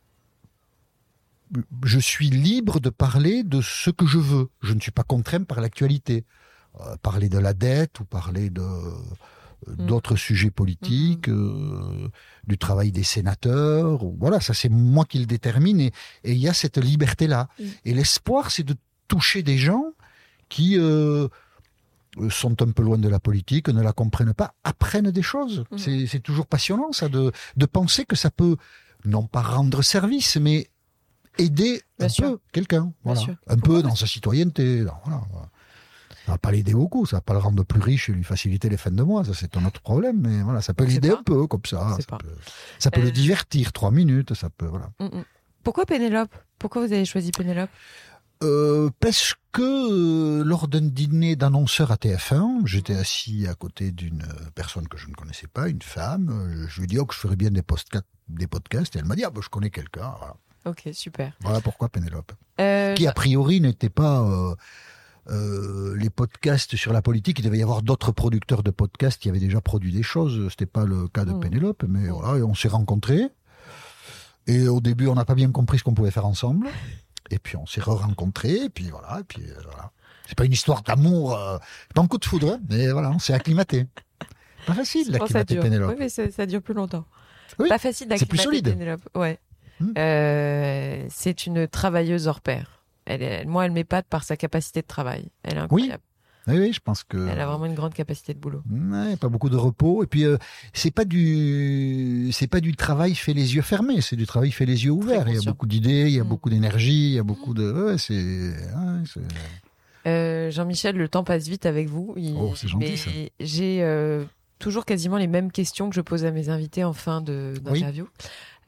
je suis libre de parler de ce que je veux. Je ne suis pas contraint par l'actualité. Euh, parler de la dette ou parler de d'autres mmh. sujets politiques, mmh. euh, du travail des sénateurs, voilà, ça c'est moi qui le détermine, et il y a cette liberté-là. Mmh. Et l'espoir, c'est de toucher des gens qui euh, sont un peu loin de la politique, ne la comprennent pas, apprennent des choses. Mmh. C'est, c'est toujours passionnant, ça, de, de penser que ça peut, non pas rendre service, mais aider Bien un sûr. peu quelqu'un, voilà. un Pourquoi peu dans sa citoyenneté, voilà. Ça va pas l'aider beaucoup, ça va pas le rendre plus riche et lui faciliter les fins de mois, ça c'est un autre problème, mais voilà, ça peut l'aider un peu comme ça, ça peut, ça peut euh... le divertir trois minutes, ça peut, voilà. Pourquoi Pénélope ? Pourquoi vous avez choisi Pénélope ? euh, Parce que euh, lors d'un dîner d'annonceurs à T F un, j'étais assis à côté d'une personne que je ne connaissais pas, une femme, je lui ai dit oh, que je ferais bien des, postca- des podcasts, et elle m'a dit ah ben je connais quelqu'un, voilà. Ok, super. Voilà pourquoi Pénélope. Euh, Qui a priori n'était pas... Euh, Euh, les podcasts sur la politique, il devait y avoir d'autres producteurs de podcasts qui avaient déjà produit des choses. C'était pas le cas de mmh. Pénélope, mais mmh. voilà, et on s'est rencontrés. Et au début, on n'a pas bien compris ce qu'on pouvait faire ensemble. Et puis on s'est re-rencontrés. Et puis voilà, et puis euh, voilà. C'est pas une histoire d'amour, euh, pas un coup de foudre, mais voilà, on s'est acclimaté. Pas facile d'acclimater Pénélope. Oui, mais ça, ça dure plus longtemps. Oui, pas facile d'acclimater Pénélope. Ouais. Mmh. Euh, c'est une travailleuse hors pair. Elle est, moi, elle m'épate par sa capacité de travail. Elle est incroyable. Oui, oui, je pense que... Elle a vraiment une grande capacité de boulot. Ouais, pas beaucoup de repos. Et puis, euh, c'est pas du, c'est pas du travail fait les yeux fermés. C'est du travail fait les yeux ouverts. Il y a beaucoup d'idées, il y a mmh. beaucoup d'énergie, il y a beaucoup de... Ouais, c'est... Ouais, c'est... Euh, Jean-Michel, le temps passe vite avec vous. Il... Oh, c'est gentil, ça. J'ai euh, toujours quasiment les mêmes questions que je pose à mes invités en fin de, d'interview. Oui.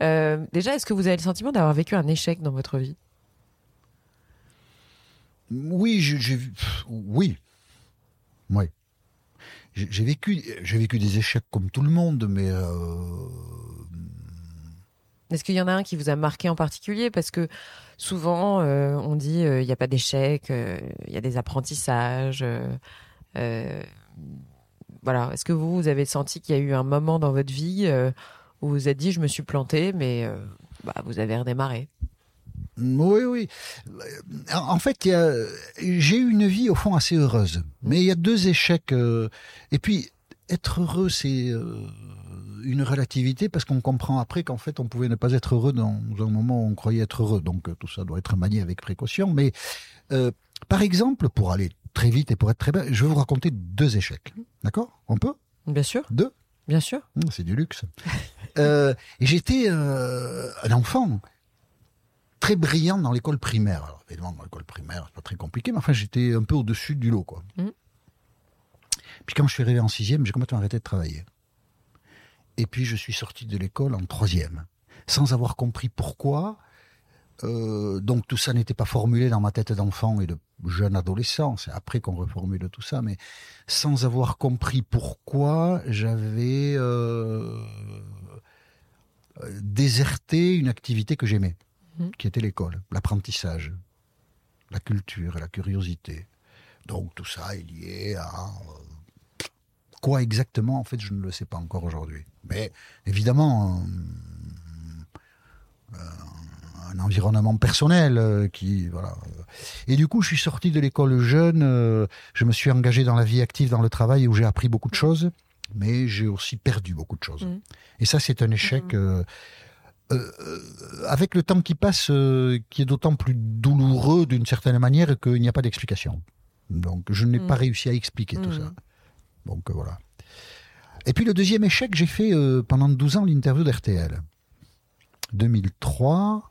Euh, déjà, est-ce que vous avez le sentiment d'avoir vécu un échec dans votre vie ? Oui, j'ai, j'ai oui, oui. J'ai, j'ai vécu, j'ai vécu des échecs comme tout le monde, mais. Euh... Est-ce qu'il y en a un qui vous a marqué en particulier ? Parce que souvent, euh, on dit il euh, n'y a pas d'échec, il euh, y a des apprentissages. Euh, euh, voilà. Est-ce que vous, vous avez senti qu'il y a eu un moment dans votre vie euh, où vous vous êtes dit je me suis planté, mais euh, bah, vous avez redémarré ? Oui, oui. En fait, il y a, j'ai eu une vie au fond assez heureuse. Mais il y a deux échecs. Euh, et puis, être heureux, c'est euh, une relativité parce qu'on comprend après qu'en fait, on pouvait ne pas être heureux dans un moment où on croyait être heureux. Donc, tout ça doit être manié avec précaution. Mais, euh, par exemple, pour aller très vite et pour être très bien, je vais vous raconter deux échecs. D'accord ? On peut ? Bien sûr. Deux ? Bien sûr. C'est du luxe. euh, et j'étais euh, un enfant très brillant dans l'école primaire. Alors, évidemment, dans l'école primaire, c'est pas très compliqué, mais enfin, j'étais un peu au-dessus du lot, quoi. Mmh. Puis quand je suis arrivé en sixième, j'ai complètement arrêté de travailler. Et puis, je suis sorti de l'école en troisième, sans avoir compris pourquoi. Euh, donc, tout ça n'était pas formulé dans ma tête d'enfant et de jeune adolescent. C'est après qu'on reformule tout ça, mais sans avoir compris pourquoi j'avais euh, déserté une activité que j'aimais. Qui était l'école, l'apprentissage, la culture et la curiosité. Donc tout ça est lié à euh, quoi exactement, en fait, je ne le sais pas encore aujourd'hui. Mais évidemment, euh, un environnement personnel euh, qui voilà. Et du coup, je suis sorti de l'école jeune. Euh, je me suis engagé dans la vie active, dans le travail, où j'ai appris beaucoup de choses, mais j'ai aussi perdu beaucoup de choses. Mmh. Et ça, c'est un échec. Mmh. Euh, Euh, avec le temps qui passe, euh, qui est d'autant plus douloureux d'une certaine manière qu'il n'y a pas d'explication. Donc je n'ai mmh. pas réussi à expliquer mmh. tout ça. Donc euh, voilà. Et puis le deuxième échec, j'ai fait euh, pendant douze ans l'interview d'R T L. deux mille trois,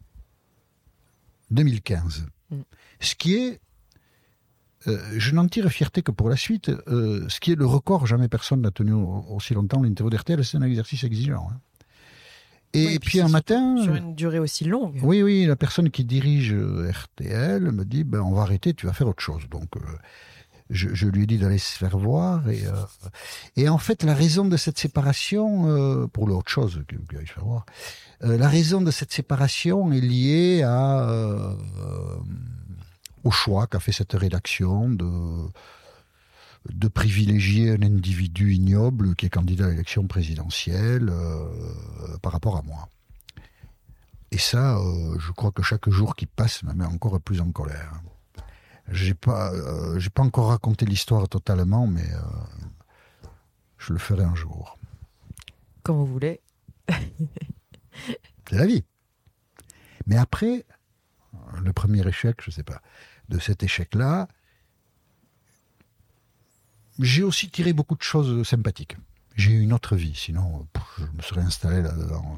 deux mille quinze. Mmh. Ce qui est, euh, je n'en tire fierté que pour la suite, euh, ce qui est le record, jamais personne n'a tenu aussi longtemps l'interview d'R T L, c'est un exercice exigeant. Hein. Et, oui, et puis, puis un matin... Sur une durée aussi longue. Oui, oui, la personne qui dirige R T L me dit, ben, on va arrêter, tu vas faire autre chose. Donc, euh, je, je lui ai dit d'aller se faire voir. Et, euh, et en fait, la raison de cette séparation, euh, pour l'autre chose qu'il aille se faire voir, euh, la raison de cette séparation est liée à, euh, au choix qu'a fait cette rédaction de... de privilégier un individu ignoble qui est candidat à l'élection présidentielle euh, par rapport à moi. Et ça, euh, je crois que chaque jour qui passe me met encore plus en colère. J'ai pas, euh, j'ai pas encore raconté l'histoire totalement, mais euh, je le ferai un jour. Quand vous voulez. C'est la vie. Mais après, le premier échec, je sais pas, de cet échec-là, j'ai aussi tiré beaucoup de choses sympathiques. J'ai eu une autre vie, sinon je me serais installé là-dedans.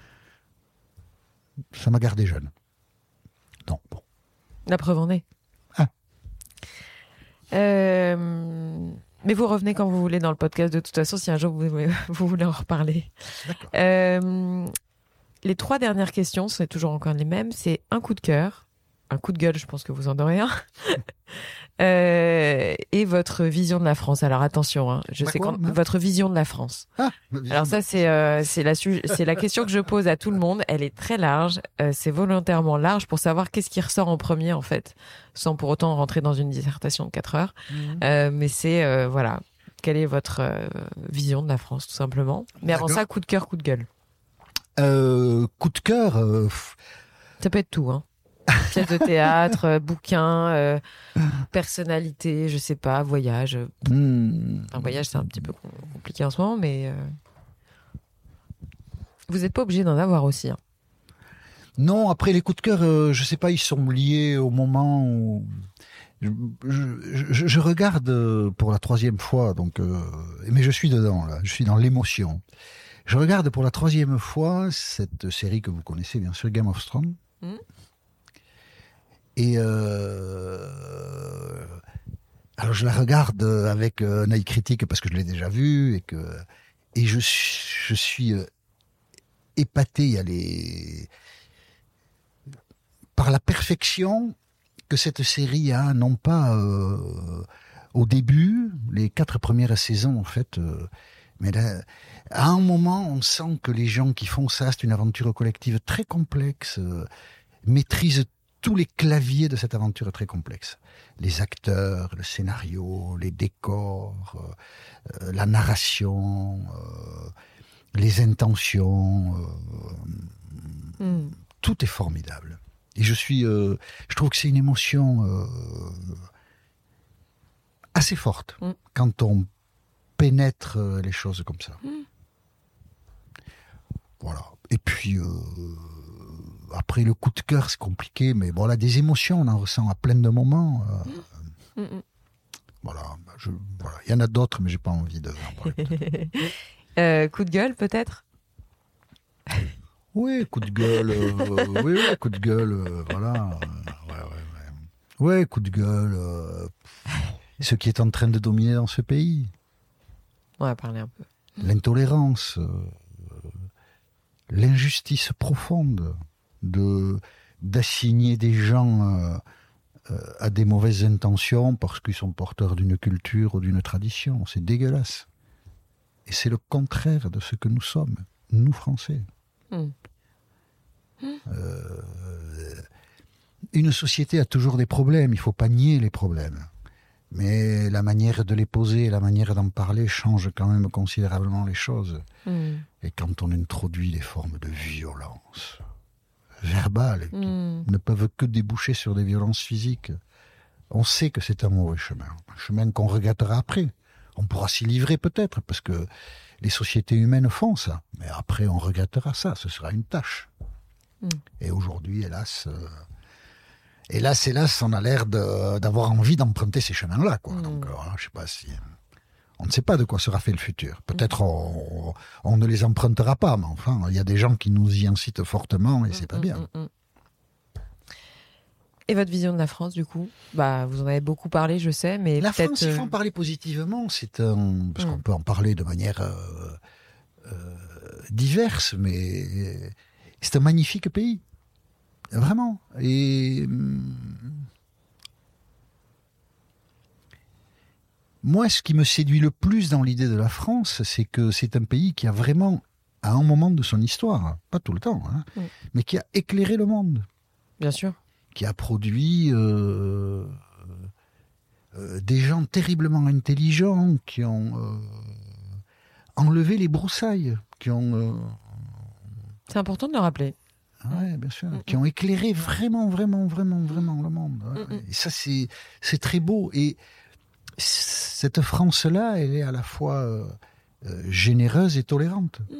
Ça m'a gardé jeune. Non, bon. La preuve en est. Ah. Euh, mais vous revenez quand vous voulez dans le podcast, de toute façon, si un jour vous, vous voulez en reparler. D'accord. Euh, les trois dernières questions, c'est toujours encore les mêmes. C'est un coup de cœur, un coup de gueule, je pense que vous en aurez un. Euh, et votre vision de la France. Alors attention, hein, je bah sais quoi, quand, votre vision de la France. Ah, alors ça c'est euh, c'est la c'est la question que je pose à tout le monde. Elle est très large. Euh, c'est volontairement large pour savoir qu'est-ce qui ressort en premier en fait, sans pour autant rentrer dans une dissertation de quatre heures. Mmh. Euh, mais c'est euh, voilà, quelle est votre euh, vision de la France tout simplement. Mais D'accord. Avant ça, coup de cœur, coup de gueule. Euh, coup de cœur. Euh... Ça peut être tout, hein. Pièce de théâtre, euh, bouquin, euh, personnalité, je sais pas, voyage. Mmh. Un voyage, c'est un petit peu compliqué en ce moment, mais euh... vous n'êtes pas obligé d'en avoir aussi. Hein. Non, après les coups de cœur, euh, je sais pas, ils sont liés au moment où je, je, je, je regarde pour la troisième fois, donc, euh, mais je suis dedans là, je suis dans l'émotion. Je regarde pour la troisième fois cette série que vous connaissez bien sûr, Game of Thrones. Mmh. Et euh, alors je la regarde avec un œil critique parce que je l'ai déjà vue et que et je je suis épaté. Il y a les... Par la perfection que cette série a, non pas euh, au début, les quatre premières saisons en fait, euh, mais là, à un moment on sent que les gens qui font ça, c'est une aventure collective très complexe, euh, maîtrisent tous les claviers de cette aventure très complexe. Les acteurs, le scénario, les décors, euh, la narration, euh, les intentions, euh, mm. tout est formidable. Et je suis, euh, je trouve que c'est une émotion euh, assez forte mm. quand on pénètre les choses comme ça. Mm. Voilà. Et puis euh, après le coup de cœur, c'est compliqué, mais bon là, des émotions, on en ressent à plein de moments. Euh, mm. Voilà. Je, voilà. Il y en a d'autres, mais j'ai pas envie de. euh, coup de gueule, peut-être. Oui, coup de gueule, euh, oui, oui, coup de gueule, euh, voilà. Euh, ouais, ouais, ouais. Ouais, coup de gueule, euh, ce qui est en train de dominer dans ce pays. On va parler un peu. L'intolérance, euh, l'injustice profonde de, d'assigner des gens euh, euh, à des mauvaises intentions parce qu'ils sont porteurs d'une culture ou d'une tradition. C'est dégueulasse. Et c'est le contraire de ce que nous sommes, nous Français. Mmh. Euh, une société a toujours des problèmes, il ne faut pas nier les problèmes. Mais la manière de les poser, la manière d'en parler change quand même considérablement les choses. Mmh. Et quand on introduit les formes de violence verbales qui mmh. ne peuvent que déboucher sur des violences physiques, on sait que c'est un mauvais chemin. Un chemin qu'on regrettera après. On pourra s'y livrer peut-être, parce que les sociétés humaines font ça. Mais après, on regrettera ça. Ce sera une tâche. Mmh. Et aujourd'hui, hélas, euh, hélas, hélas, on a l'air de, d'avoir envie d'emprunter ces chemins-là, quoi. Mmh. Donc, voilà, je sais pas si... On ne sait pas de quoi sera fait le futur. Peut-être mmh. on, on ne les empruntera pas, mais enfin, il y a des gens qui nous y incitent fortement et mmh, c'est pas mmh, bien. Mmh. Et votre vision de la France, du coup, bah, vous en avez beaucoup parlé, je sais, mais la peut-être... France, il faut en parler positivement, c'est un... parce mmh. qu'on peut en parler de manière euh, euh, diverse, mais c'est un magnifique pays, vraiment. Et moi, ce qui me séduit le plus dans l'idée de la France, c'est que c'est un pays qui a vraiment, à un moment de son histoire, pas tout le temps, hein, mmh. mais qui a éclairé le monde. Bien sûr. Qui a produit euh, euh, des gens terriblement intelligents, qui ont euh, enlevé les broussailles, qui ont... Euh... C'est important de le rappeler. Oui, bien sûr. Mm-hmm. Qui ont éclairé vraiment, vraiment, vraiment, vraiment le monde. Ouais. Et ça, c'est, c'est très beau. Et cette France-là, elle est à la fois euh, euh, généreuse et tolérante. Mm.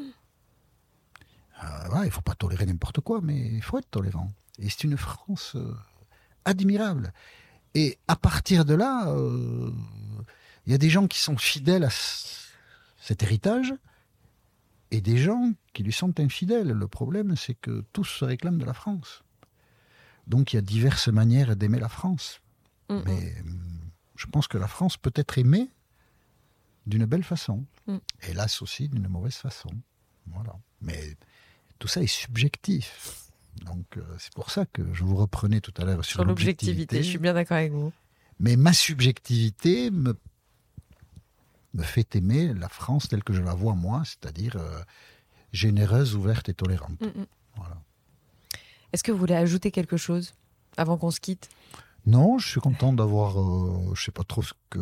Euh, ouais, il ne faut pas tolérer n'importe quoi, mais il faut être tolérant. Et c'est une France euh, admirable. Et à partir de là, il euh, y a des gens qui sont fidèles à c- cet héritage et des gens qui lui sont infidèles. Le problème, c'est que tous se réclament de la France. Donc il y a diverses manières d'aimer la France. Mmh. Mais je pense que la France peut être aimée d'une belle façon. Mmh. Hélas aussi d'une mauvaise façon. Voilà. Mais tout ça est subjectif. Donc, euh, c'est pour ça que je vous reprenais tout à l'heure sur, sur l'objectivité. l'objectivité. Je suis bien d'accord avec vous. Mais ma subjectivité me, me fait aimer la France telle que je la vois moi, c'est-à-dire euh, généreuse, ouverte et tolérante. Mm-hmm. Voilà. Est-ce que vous voulez ajouter quelque chose avant qu'on se quitte ? Non, je suis content d'avoir... Euh, je sais pas trop ce que...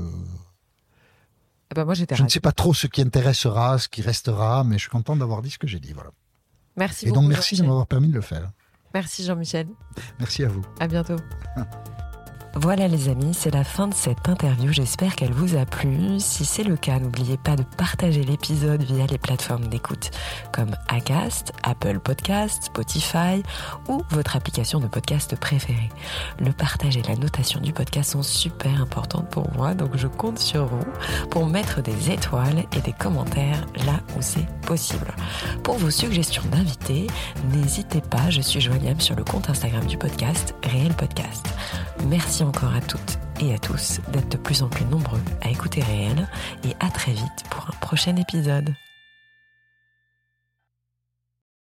Ah bah moi, j'étais je ravie. ne sais pas trop ce qui intéressera, ce qui restera, mais je suis content d'avoir dit ce que j'ai dit. Voilà. Merci et beaucoup. Et donc, merci de m'avoir permis de le faire. Merci Jean-Michel. Merci à vous. À bientôt. Voilà les amis, c'est la fin de cette interview, j'espère qu'elle vous a plu. Si c'est le cas, n'oubliez pas de partager l'épisode via les plateformes d'écoute comme Acast, Apple Podcast, Spotify ou votre application de podcast préférée. Le partage et la notation du podcast sont super importantes pour moi, donc je compte sur vous pour mettre des étoiles et des commentaires là où c'est possible. Pour vos suggestions d'invités, n'hésitez pas, je suis joignable sur le compte Instagram du podcast, Réel Podcast. Merci encore à toutes et à tous d'être de plus en plus nombreux à écouter Réel et à très vite pour un prochain épisode.